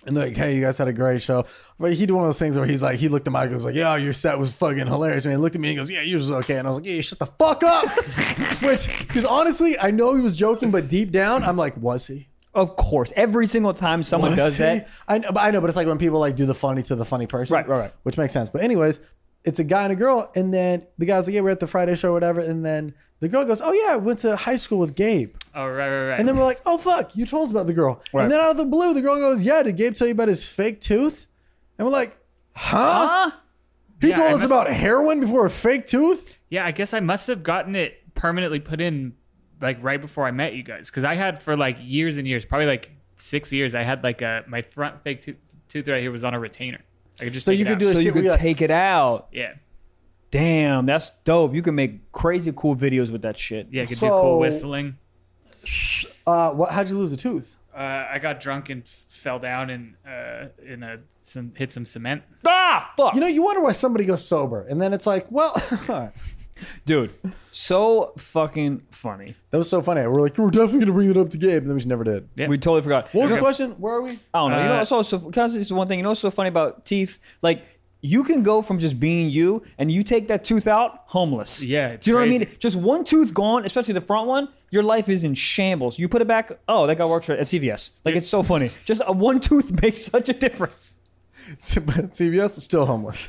And they're like, hey, you guys had a great show. But he did one of those things where he's like, he looked at Mike and was like, yeah, your set was fucking hilarious, man. He looked at me and goes, yeah, yours was okay. And I was like, yeah, shut the fuck up. Which, because honestly, I know he was joking, but deep down, I'm like, was he? Of course. Every single time someone Was does he? that. I know, but I know, but it's like when people like do the funny to the funny person. Right, right, right. Which makes sense. But anyways, it's a guy and a girl. And then the guy's like, yeah, we're at the Friday show or whatever. And then the girl goes, oh, yeah, I went to high school with Gabe. Oh, right, right, right. And then we're like, oh, fuck, you told us about the girl. Right. And then out of the blue, the girl goes, yeah, did Gabe tell you about his fake tooth? And we're like, huh? Huh? He Yeah, told I us must- about heroin before a fake tooth? Yeah, I guess I must have gotten it permanently put in like right before I met you guys. Because I had for like years and years, probably like six years, I had like a my front fake tooth, tooth right here was on a retainer. I could just So take you it could out. do a So shit you where could you're like- take it out. Yeah. Damn, that's dope. You can make crazy cool videos with that shit. Yeah, I could So- do cool whistling. Uh, what? How'd you lose a tooth? Uh, I got drunk and f- fell down and uh, in a some hit some cement. Ah, fuck. You know, you wonder why somebody goes sober. And then it's like, well, that Dude, so fucking funny. was so funny. We're like, we're definitely going to bring it up to Gabe. And then we just never did. Yeah. We totally forgot. What was the Okay. question? Where are we? I don't know. you know, Uh, it's also can I say this one thing? You know what's so funny about teeth? Like, you can go from just being you, and you take that tooth out, homeless. Yeah, it's do you know what I crazy. mean? Just one tooth gone, especially the front one, your life is in shambles. You put it back. Oh, that guy works at C V S. Like, it's so funny. Just a one tooth makes such a difference. But C B S is still homeless.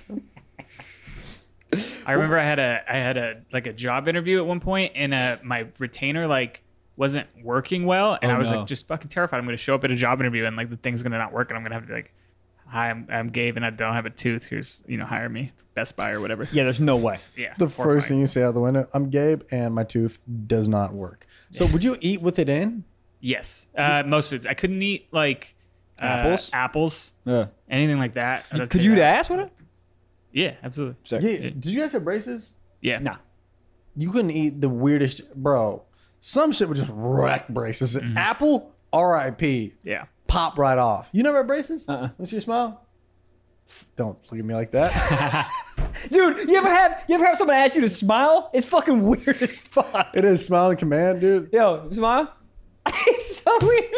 I remember I had a I had a like a job interview at one point, and uh, my retainer like wasn't working well, and Oh, I was no. like just fucking terrified. I'm going to show up at a job interview, and like the thing's going to not work, and I'm going to have to be like, hi, I'm I'm Gabe, and I don't have a tooth. Here's you know hire me, Best Buy or whatever. Yeah, there's no way. Yeah. The first horrifying. thing you say out the window, I'm Gabe and my tooth does not work. So would you eat with it in? Yes, uh, most foods. I couldn't eat like uh, Apples? apples, Yeah. anything like that. I don't Could take you eat that. ass with it? Yeah, absolutely. Sick. Yeah. Did you guys have braces? Yeah. Nah. You couldn't eat the weirdest, bro. Some shit would just wreck braces. Mm-hmm. Apple, R I P, Yeah. pop right off. You never had braces? Uh-uh. Let me see your smile. Don't look at me like that. Dude, you ever have you ever have someone ask you to smile? It's fucking weird as fuck. It is smile and command, dude. Yo, smile. It's so weird.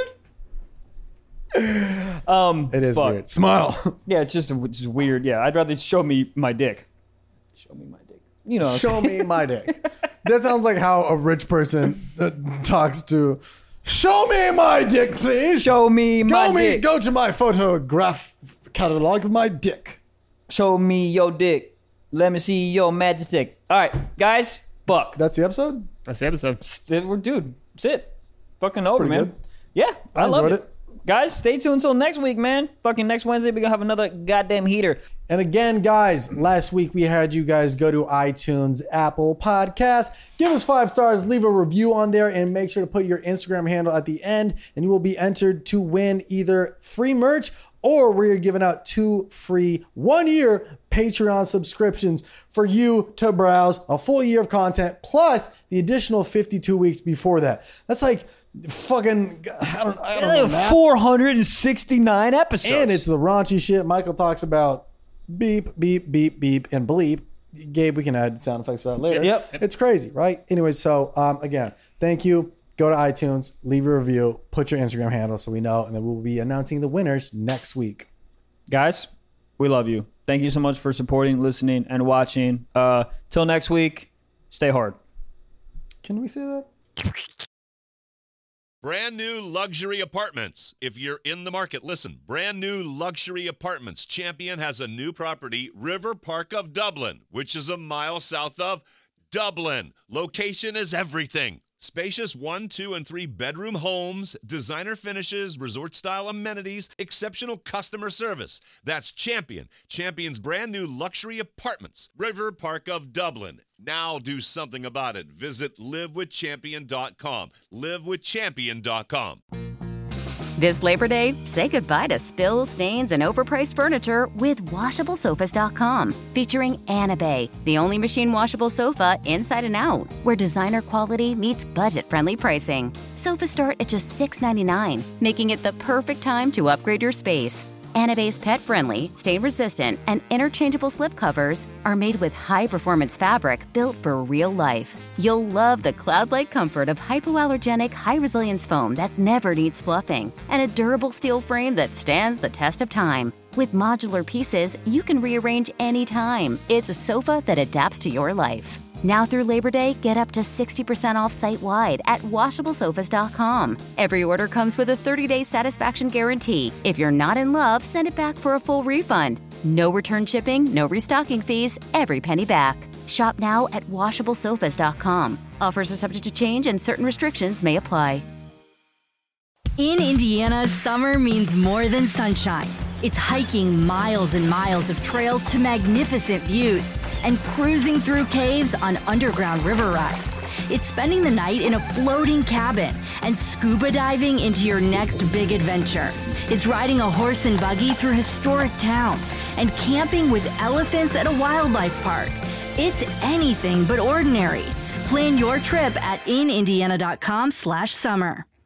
Um, It is fuck. weird. Smile. Yeah, it's just it's just weird. Yeah, I'd rather show me my dick. Show me my dick. You know. Show me my dick. That sounds like how a rich person uh, talks to. Show me my dick, please. Show me my go me, dick. go to my photograph catalog of my dick. Show me your dick. Let me see your magic dick. All right, guys. Fuck. That's the episode. That's the episode. St- We're dude. That's it. Fucking over, pretty man. good. Yeah, I, I love enjoyed it. it. Guys, stay tuned until next week, man. Fucking next Wednesday, we're gonna have another goddamn heater. And again, guys, last week we had you guys go to iTunes, Apple Podcasts, give us five stars, leave a review on there, and make sure to put your Instagram handle at the end, and you will be entered to win either free merch or we're giving out two free one-year Patreon subscriptions for you to browse a full year of content plus the additional fifty-two weeks before that. That's like fucking, I don't, I don't know, math. four hundred sixty-nine episodes. And it's the raunchy shit Michael talks about. Beep, beep, beep, beep, and bleep. Gabe, we can add sound effects to that later. Yep. It's crazy, right? Anyway, so um, again, thank you. Go to iTunes, leave a review, put your Instagram handle so we know, and then we'll be announcing the winners next week. guys, we love you. Thank you so much for supporting, listening, and watching. Uh, till next week, stay hard. Can we say that? Brand new luxury apartments. If you're in the market, listen. Brand new luxury apartments. Champion has a new property, River Park of Dublin, which is a mile south of Dublin. Location is everything. Spacious one, two, and three bedroom homes, designer finishes, resort-style amenities, exceptional customer service. That's Champion. Champion's brand new luxury apartments. River Park of Dublin. Now do something about it. Visit live with champion dot com. live with champion dot com. This Labor Day, say goodbye to spills, stains, and overpriced furniture with washable sofas dot com. Featuring Anabay, the only machine washable sofa inside and out, where designer quality meets budget-friendly pricing. Sofas start at just six ninety-nine, making it the perfect time to upgrade your space. Anabay's pet-friendly, stain-resistant, and interchangeable slip covers are made with high-performance fabric built for real life. You'll love the cloud-like comfort of hypoallergenic, high-resilience foam that never needs fluffing, and a durable steel frame that stands the test of time. With modular pieces, you can rearrange anytime. It's a sofa that adapts to your life. Now through Labor Day, get up to sixty percent off site-wide at washable sofas dot com. Every order comes with a thirty-day satisfaction guarantee. If you're not in love, send it back for a full refund. No return shipping, no restocking fees, every penny back. Shop now at washable sofas dot com. Offers are subject to change and certain restrictions may apply. In Indiana, summer means more than sunshine. It's hiking miles and miles of trails to magnificent views and cruising through caves on underground river rides. It's spending the night in a floating cabin and scuba diving into your next big adventure. It's riding a horse and buggy through historic towns and camping with elephants at a wildlife park. It's anything but ordinary. Plan your trip at in indiana dot com slash summer.